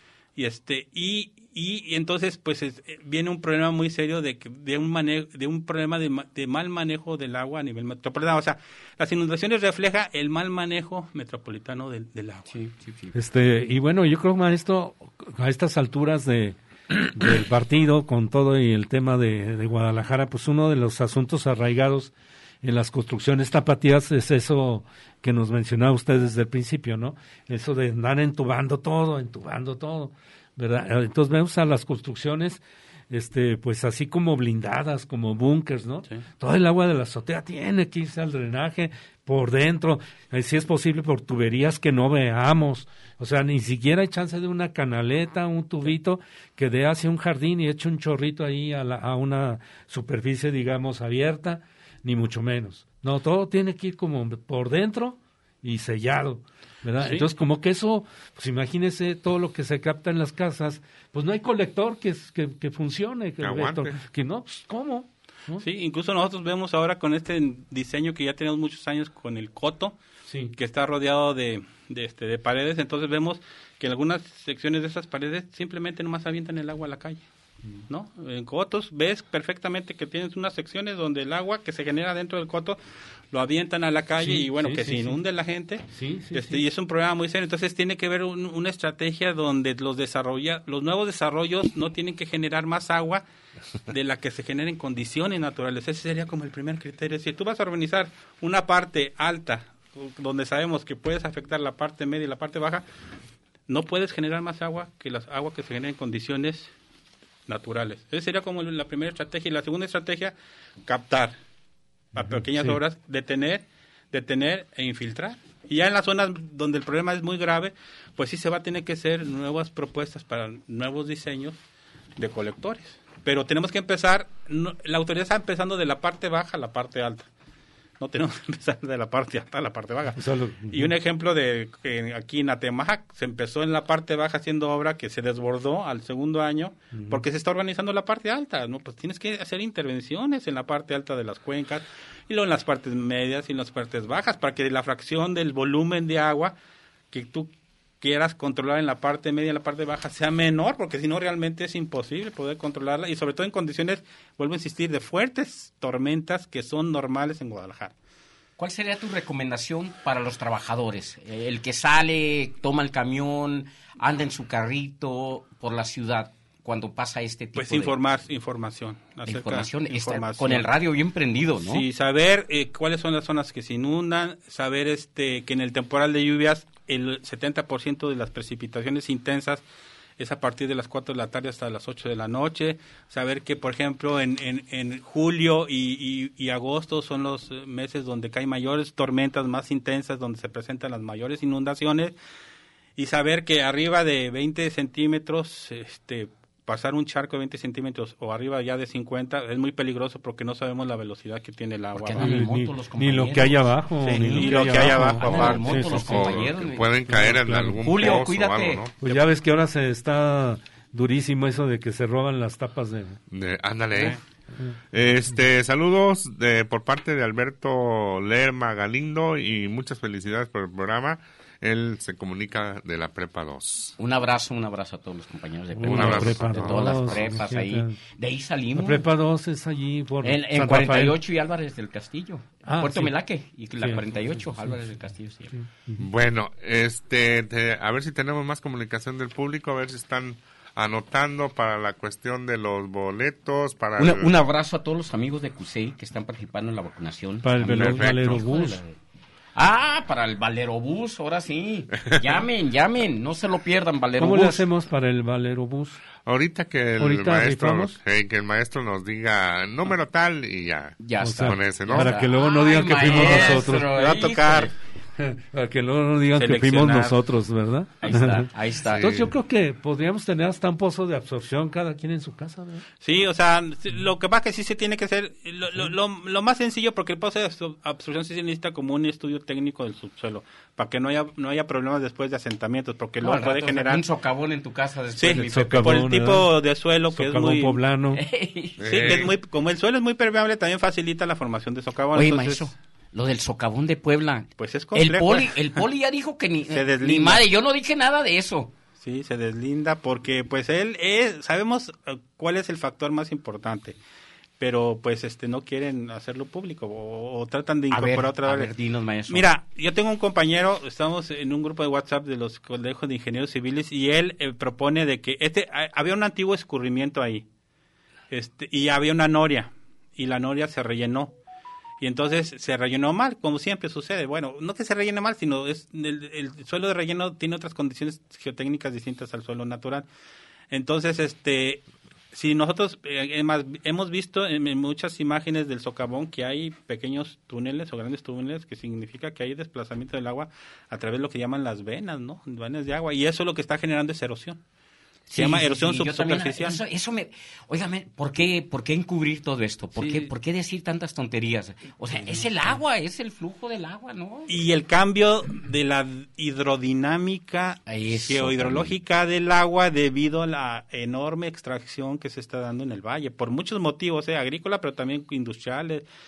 Y entonces pues viene un problema muy serio de un problema de mal manejo del agua a nivel metropolitano. O sea, las inundaciones reflejan el mal manejo metropolitano del agua. Sí. Y bueno, yo creo, maestro, a estas alturas del partido, con todo y el tema de Guadalajara, pues uno de los asuntos arraigados en las construcciones tapatías es eso que nos mencionaba usted desde el principio, ¿no? Eso de andar entubando todo, ¿verdad? Entonces vemos a las construcciones, pues así como blindadas, como búnkers, ¿no? Sí. Todo el agua de la azotea tiene que irse al drenaje por dentro, si es posible por tuberías que no veamos, o sea, ni siquiera hay chance de una canaleta, un tubito que dé hacia un jardín y eche un chorrito ahí a una superficie, digamos, abierta, ni mucho menos. No, todo tiene que ir como por dentro y sellado, ¿verdad? Sí. Entonces, como que eso, pues imagínese todo lo que se capta en las casas, pues no hay colector que funcione, que no, pues, ¿cómo? ¿No? Sí, incluso nosotros vemos ahora con este diseño que ya tenemos muchos años con el coto, que está rodeado de paredes. Entonces vemos que en algunas secciones de esas paredes simplemente nomás avientan el agua a la calle, ¿no? En cotos ves perfectamente que tienes unas secciones donde el agua que se genera dentro del coto lo avientan a la calle y bueno, que se inunde la gente. Y es un problema muy serio. Entonces tiene que haber una estrategia donde los nuevos desarrollos no tienen que generar más agua de la que se genera en condiciones naturales. Ese sería como el primer criterio. Si tú vas a urbanizar una parte alta, donde sabemos que puedes afectar la parte media y la parte baja, no puedes generar más agua que las aguas que se generan en condiciones naturales. Esa sería como la primera estrategia. Y la segunda estrategia, captar a pequeñas obras, detener e infiltrar. Y ya en las zonas donde el problema es muy grave, pues sí se va a tener que hacer nuevas propuestas para nuevos diseños de colectores. Pero tenemos que empezar, la autoridad está empezando de la parte baja a la parte alta. No tenemos que empezar de la parte alta a la parte baja. Y un ejemplo de que aquí en Atemajac se empezó en la parte baja haciendo obra que se desbordó al segundo año porque se está organizando la parte alta, ¿no? Pues tienes que hacer intervenciones en la parte alta de las cuencas y luego en las partes medias y en las partes bajas para que la fracción del volumen de agua que tú quieras controlar en la parte media y en la parte baja sea menor, porque si no realmente es imposible poder controlarla y sobre todo en condiciones, vuelvo a insistir, de fuertes tormentas que son normales en Guadalajara. ¿Cuál sería tu recomendación para los trabajadores? El que sale, toma el camión, anda en su carrito por la ciudad cuando pasa este tipo de... información. Información. Con el radio bien prendido, ¿no? Sí, saber cuáles son las zonas que se inundan, saber que en el temporal de lluvias el 70% de las precipitaciones intensas es a partir de las 4 de la tarde hasta las 8 de la noche. Saber que, por ejemplo, en julio y agosto son los meses donde caen mayores tormentas más intensas, donde se presentan las mayores inundaciones. Y saber que arriba de 20 centímetros, pasar un charco de 20 centímetros o arriba ya de 50 es muy peligroso porque no sabemos la velocidad que tiene el agua. Ni lo que hay abajo. Sí, ni lo que hay abajo. Pueden caer en algún Julio, pozo cuídate. o algo, ¿no? Pues ya ves que ahora se está durísimo eso de que se roban las tapas de... Ándale. Saludos por parte de Alberto Lerma Galindo y muchas felicidades por el programa. Él se comunica de la Prepa 2. Un abrazo a todos los compañeros de Prepa 2. Un abrazo. De todas las prepas ahí. De ahí salimos. La Prepa 2 es allí por en 48 y Álvarez del Castillo. Puerto Melaque y la 48, Álvarez del Castillo. Sí. Bueno, a ver si tenemos más comunicación del público, a ver si están anotando para la cuestión de los boletos. Un abrazo a todos los amigos de CUSEI que están participando en la vacunación. Para el Valerobús. Para el Valerobús, ahora sí. Llamen, no se lo pierdan, Valerobús. ¿Cómo le hacemos para el Valerobús? Ahorita que el maestro nos diga número tal y ya está. Con ese, ¿no? Para que luego no digan que fuimos nosotros. Me va a tocar. Para que luego no digan que fuimos nosotros, ¿verdad? Ahí está. Entonces yo creo que podríamos tener hasta un pozo de absorción cada quien en su casa, ¿verdad? Sí, o sea, lo que pasa que sí se tiene que hacer lo más sencillo, porque el pozo de absorción sí se necesita como un estudio técnico del subsuelo, para que no haya problemas después de asentamientos, porque luego puede generar un socavón en tu casa después. Sí, por el tipo de suelo que socavón es muy poblano. Sí, que es muy, como el suelo es muy permeable, también facilita la formación de socavón. Oye, maestro, lo del socavón de Puebla. Pues es complejo. El poli ya dijo que ni madre, yo no dije nada de eso. Sí, se deslinda porque pues sabemos cuál es el factor más importante, pero pues no quieren hacerlo público o tratan de incorporar otra vez. Dinos, maestro. Mira, yo tengo un compañero, estamos en un grupo de WhatsApp de los colegios de ingenieros civiles y él propone de que había un antiguo escurrimiento ahí. Y había una noria y la noria se rellenó. Y entonces se rellenó mal, como siempre sucede. Bueno, no que se rellene mal, sino el suelo de relleno tiene otras condiciones geotécnicas distintas al suelo natural. Entonces, si nosotros hemos visto en muchas imágenes del socavón que hay pequeños túneles o grandes túneles, que significa que hay desplazamiento del agua a través de lo que llaman las venas, ¿no? Venas de agua. Y eso lo que está generando es erosión. Se llama erosión subsuperficial. Óigame, ¿por qué encubrir todo esto? ¿Por qué decir tantas tonterías? O sea, es el agua, es el flujo del agua, ¿no? Y el cambio de la hidrodinámica geohidrológica del agua debido a la enorme extracción que se está dando en el valle, por muchos motivos, agrícola, pero también industriales,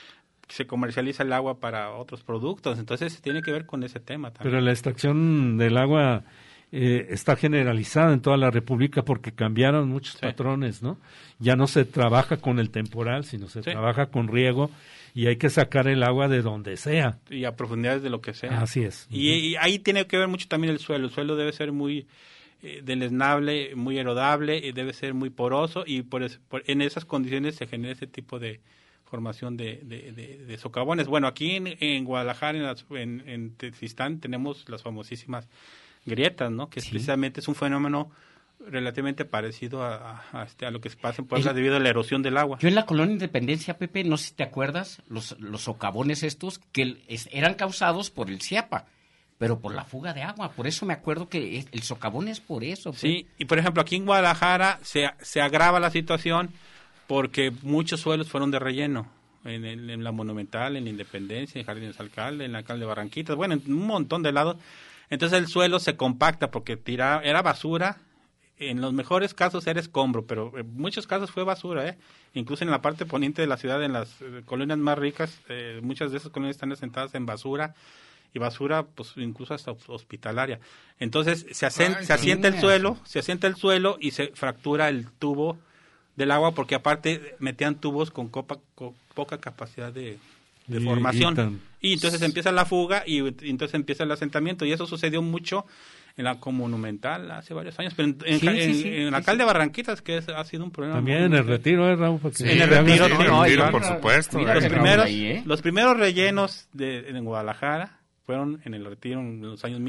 se comercializa el agua para otros productos, entonces tiene que ver con ese tema también. Pero la extracción del agua está generalizada en toda la República porque cambiaron muchos patrones, ¿no? Ya no se trabaja con el temporal, sino se trabaja con riego y hay que sacar el agua de donde sea. Y a profundidades de lo que sea. Así es. Y ahí tiene que ver mucho también el suelo debe ser muy deleznable, muy erodable, debe ser muy poroso y en esas condiciones se genera ese tipo de formación de socavones. Bueno, aquí en Guadalajara, en Tezistán, tenemos las famosísimas grietas, ¿no? Que precisamente es un fenómeno relativamente parecido a lo que se pasa en Puebla debido a la erosión del agua. Yo en la Colonia Independencia, Pepe, no sé si te acuerdas, los socavones estos que eran causados por el Ciapa, pero por la fuga de agua. Por eso me acuerdo que el socavón es por eso. Sí, y por ejemplo aquí en Guadalajara se agrava la situación porque muchos suelos fueron de relleno. En la Monumental, en la Independencia, en Jardines Alcalde, en la Alcalde de Barranquitas, bueno, en un montón de lados. Entonces el suelo se compacta porque era basura. En los mejores casos era escombro, pero en muchos casos fue basura, Incluso en la parte poniente de la ciudad, en las colonias más ricas, muchas de esas colonias están asentadas en basura, y basura, pues incluso hasta hospitalaria. Entonces se asienta el suelo y se fractura el tubo del agua, porque aparte metían tubos con poca capacidad de formación. Y entonces empieza la fuga y entonces empieza el asentamiento, y eso sucedió mucho en la Monumental hace varios años, pero en la Alcalde de Barranquitas, que ha sido un problema. También en el Retiro, Raúl. En el Retiro, por supuesto. Los primeros rellenos en Guadalajara fueron en el Retiro en los años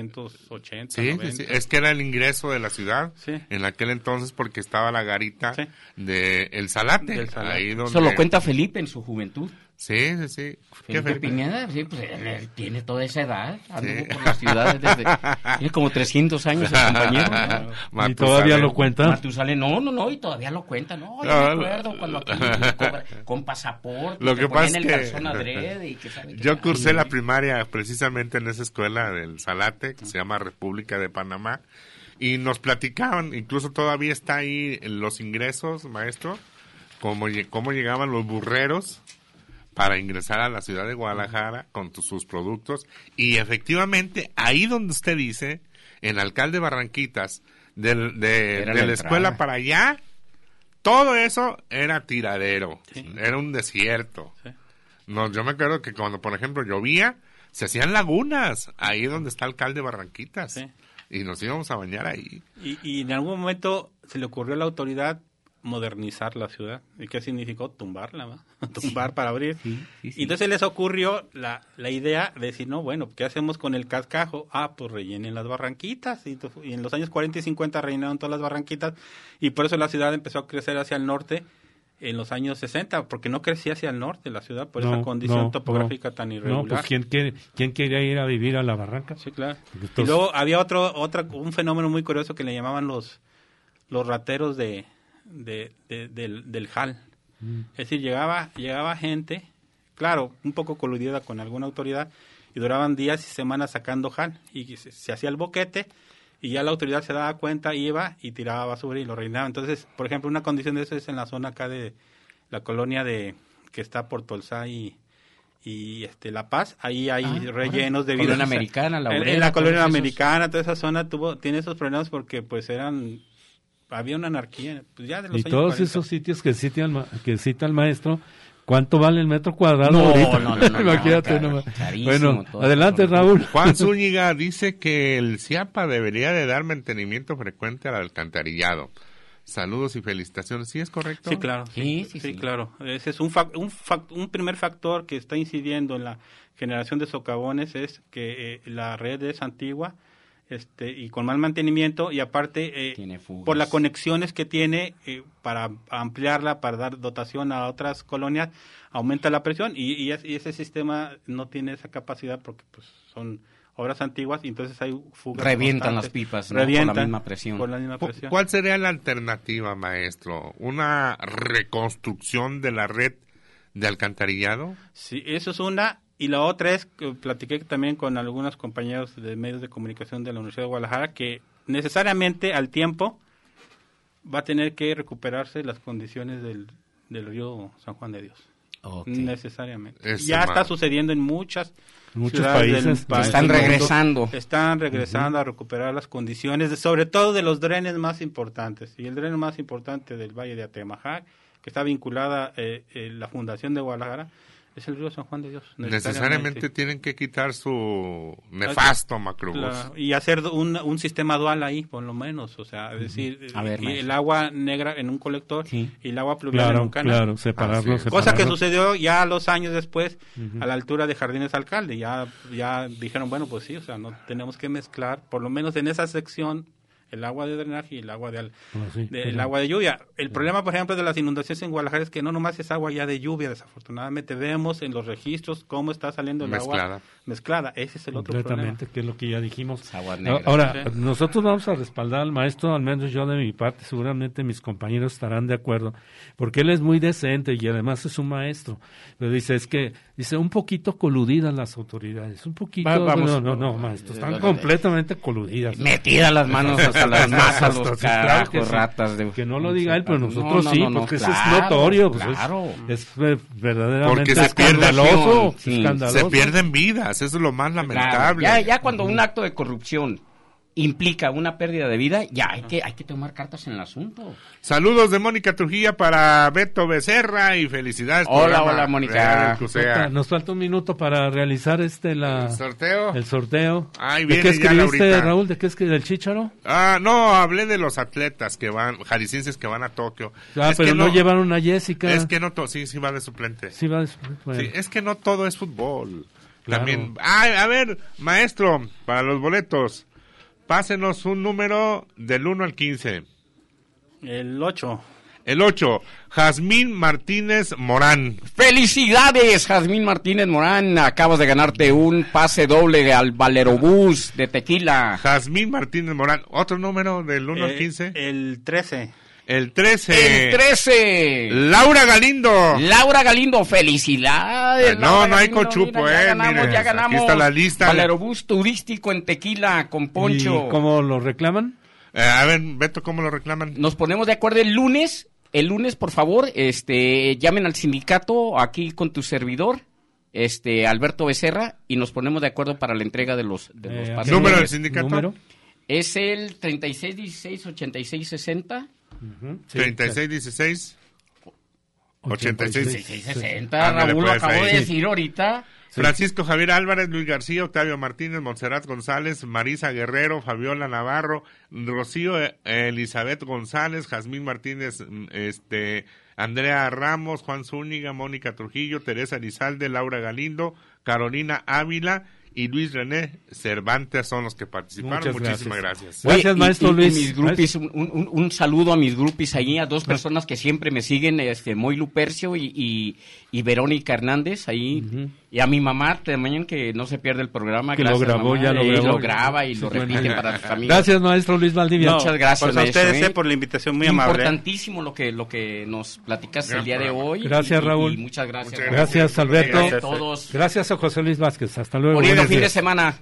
1880. 90. Sí, es que era el ingreso de la ciudad en aquel entonces, porque estaba la garita de El Salate. Ahí donde... Eso lo cuenta Felipe en su juventud. Sí. Felipe Piñeda, pues él tiene toda esa edad, anduvo por las ciudades tiene como 300 años el compañero. ¿No? ¿Y todavía lo cuenta? Matusalén, no, y todavía lo cuenta, yo me acuerdo cuando aquí con pasaporte, lo que pasa es que yo cursé la primaria precisamente en esa escuela del Salate, que se llama República de Panamá, y nos platicaban, incluso todavía está ahí los ingresos, maestro, cómo llegaban los burreros para ingresar a la ciudad de Guadalajara con sus productos, y efectivamente ahí donde usted dice, en Alcalde Barranquitas, de la escuela para allá, todo eso era tiradero, era un desierto. Yo me acuerdo que cuando, por ejemplo, llovía, se hacían lagunas ahí donde está Alcalde Barranquitas, y nos íbamos a bañar ahí. Y en algún momento se le ocurrió a la autoridad modernizar la ciudad. ¿Y qué significó? Tumbarla, ¿va? Tumbar para abrir. Y entonces les ocurrió la idea de decir, no, bueno, ¿qué hacemos con el cascajo? Pues rellenen las barranquitas. Y en los años 40 y 50 rellenaron todas las barranquitas, y por eso la ciudad empezó a crecer hacia el norte en los años 60, porque no crecía hacia el norte la ciudad por esa condición topográfica tan irregular. No, pues ¿quién quería ir a vivir a la barranca? Sí, claro. Entonces... Y luego había un fenómeno muy curioso que le llamaban los rateros del JAL. Es decir, llegaba gente, claro, un poco coludida con alguna autoridad, y duraban días y semanas sacando JAL, y se hacía el boquete, y ya la autoridad se daba cuenta, iba y tiraba basura y lo rellenaba. Entonces, por ejemplo, una condición de eso es en la zona acá de la colonia que está por Tolsá y La Paz. Ahí hay rellenos de Colonia Americana, en la Colonia Americana, toda esa zona tiene esos problemas porque pues había una anarquía, pues ya de los y años todos 40. Esos sitios que cita el maestro, ¿cuánto vale el metro cuadrado ahorita? No, imagínate nomás. Bueno, adelante, Raúl. Juan Zúñiga dice que el CIAPA debería de dar mantenimiento frecuente al alcantarillado. Saludos y felicitaciones. ¿Sí es correcto? Sí, claro. Sí, claro. Ese es un primer factor que está incidiendo en la generación de socavones, es que la red es antigua, y con mal mantenimiento, y aparte por las conexiones que tiene para ampliarla, para dar dotación a otras colonias, aumenta la presión, y ese sistema no tiene esa capacidad porque pues son obras antiguas, y entonces hay fugas. Revientan las pipas, ¿no? Por la misma presión. ¿Cuál sería la alternativa, maestro? ¿Una reconstrucción de la red de alcantarillado? Sí, eso es una. Y la otra es que platiqué también con algunos compañeros de medios de comunicación de la Universidad de Guadalajara, que necesariamente al tiempo va a tener que recuperarse las condiciones del río San Juan de Dios. necesariamente. Ya está sucediendo en muchos países. Están regresando. Están regresando a recuperar las condiciones, sobre todo de los drenes más importantes. Y el dreno más importante del Valle de Atemajac, que está vinculada la Fundación de Guadalajara, es el río San Juan de Dios. Necesariamente tienen que quitar su nefasto macrobús. Y hacer un sistema dual ahí, por lo menos. O sea, es decir, el agua negra en un colector y el agua pluvial en un canal. Claro, separarlo. Cosa que sucedió ya 2 años después, a la altura de Jardines Alcalde. Ya dijeron, bueno, pues sí, o sea, no tenemos que mezclar, por lo menos en esa sección, el agua de drenaje y el agua el agua de lluvia. El problema, por ejemplo, de las inundaciones en Guadalajara es que no nomás es agua ya de lluvia, desafortunadamente vemos en los registros cómo está saliendo el agua mezclada. Ese es el otro problema. Que es lo que ya dijimos. Agua negra. Ahora, nosotros vamos a respaldar al maestro, al menos yo de mi parte, seguramente mis compañeros estarán de acuerdo, porque él es muy decente y además es un maestro. Pero dice un poquito coludidas las autoridades, un poquito. No, maestro, están completamente coludidas. Metidas las manos hasta las masas, los carajos, ratas. Que no lo diga él, pero nosotros porque eso es notorio. Claro. Es verdaderamente porque escandaloso. Se pierden vidas, eso es lo más lamentable. Claro. Ya cuando un acto de corrupción implica una pérdida de vida, ya hay que tomar cartas en el asunto. Saludos de Mónica Trujillo para Beto Becerra y felicidades. Hola, Mónica. Nos falta un minuto para realizar el sorteo. Ay, ¿De qué escribiste, Raúl? ¿De qué escribiste? ¿Del Chícharo? No, hablé de los atletas jaliscienses que van a Tokio. Pero no llevaron a Jessica. Es que no sí va de suplente. Sí va de suplente. Bueno. Sí, es que no todo es fútbol. Claro. También. A ver, maestro, para los boletos. Pásenos un número del 1 al 15. El 8. El 8, Jazmín Martínez Morán. ¡Felicidades, Jazmín Martínez Morán! Acabas de ganarte un pase doble al Valerobús de Tequila. Jazmín Martínez Morán. ¿Otro número del 1 al 15? El 13. El 13. Laura Galindo, felicidades. No hay cochupo, ya ganamos. Aquí está la lista. Valerobús turístico en Tequila con Poncho. ¿Y cómo lo reclaman? A ver, Beto, ¿cómo lo reclaman? Nos ponemos de acuerdo el lunes, por favor, llamen al sindicato aquí con tu servidor, Alberto Becerra, y nos ponemos de acuerdo para la entrega de los pases. ¿Número del sindicato? ¿Número? Es el 3616-8660. 3616 8660. Raúl lo acabo de decir ahorita. Francisco Javier Álvarez, Luis García, Octavio Martínez, Montserrat González, Marisa Guerrero, Fabiola Navarro, Rocío Elizabeth González, Jazmín Martínez, Andrea Ramos, Juan Zúñiga, Mónica Trujillo, Teresa Elizalde, Laura Galindo, Carolina Ávila y Luis René Cervantes son los que participaron. Muchísimas gracias. Gracias, maestro Luis. Mis grupis, un saludo a mis grupis ahí, a 2 personas que siempre me siguen, Moy Lupercio y Verónica Hernández ahí, y a mi mamá también, que no se pierde el programa. Que gracias, lo graba y lo repite para sus amigos. Gracias, maestro Luis Valdivia. Muchas gracias a ustedes por la invitación, muy amable. Importantísimo lo que nos platicas el día de hoy. Gracias, Raúl. Y muchas gracias. Gracias, Alberto. Gracias a todos. Gracias a José Luis Vázquez. Hasta luego. Bonito fin de semana.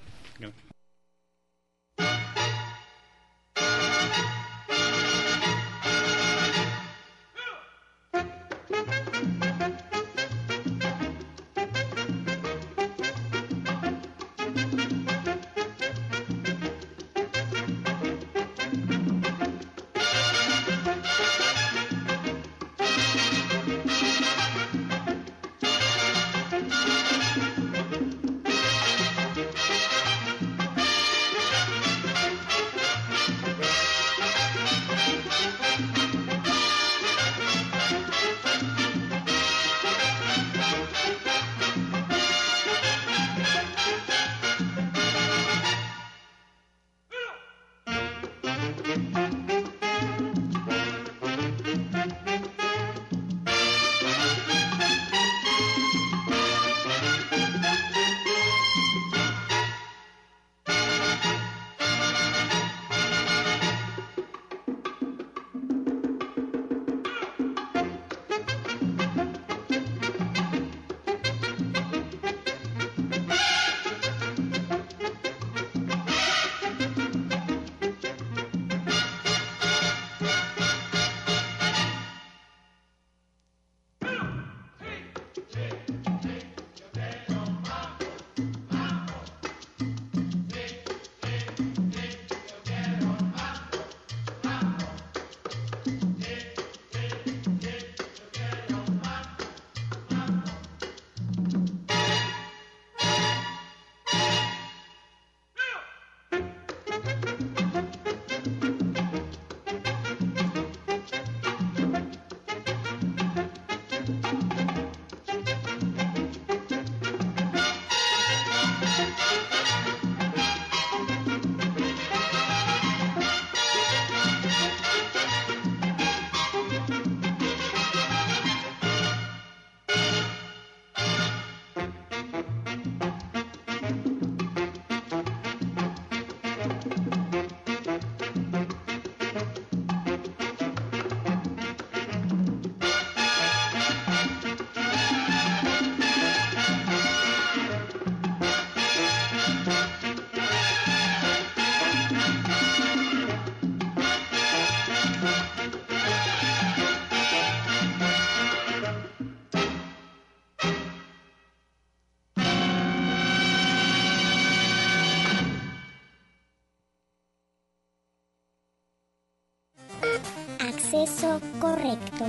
Acceso correcto.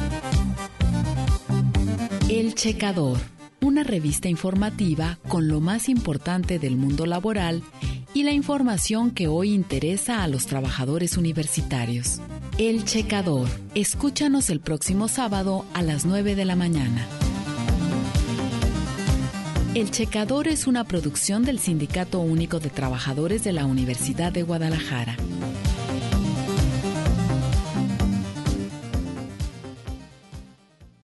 El Checador, una revista informativa con lo más importante del mundo laboral y la información que hoy interesa a los trabajadores universitarios. El Checador. Escúchanos el próximo sábado a las 9 de la mañana. El Checador es una producción del Sindicato Único de Trabajadores de la Universidad de Guadalajara.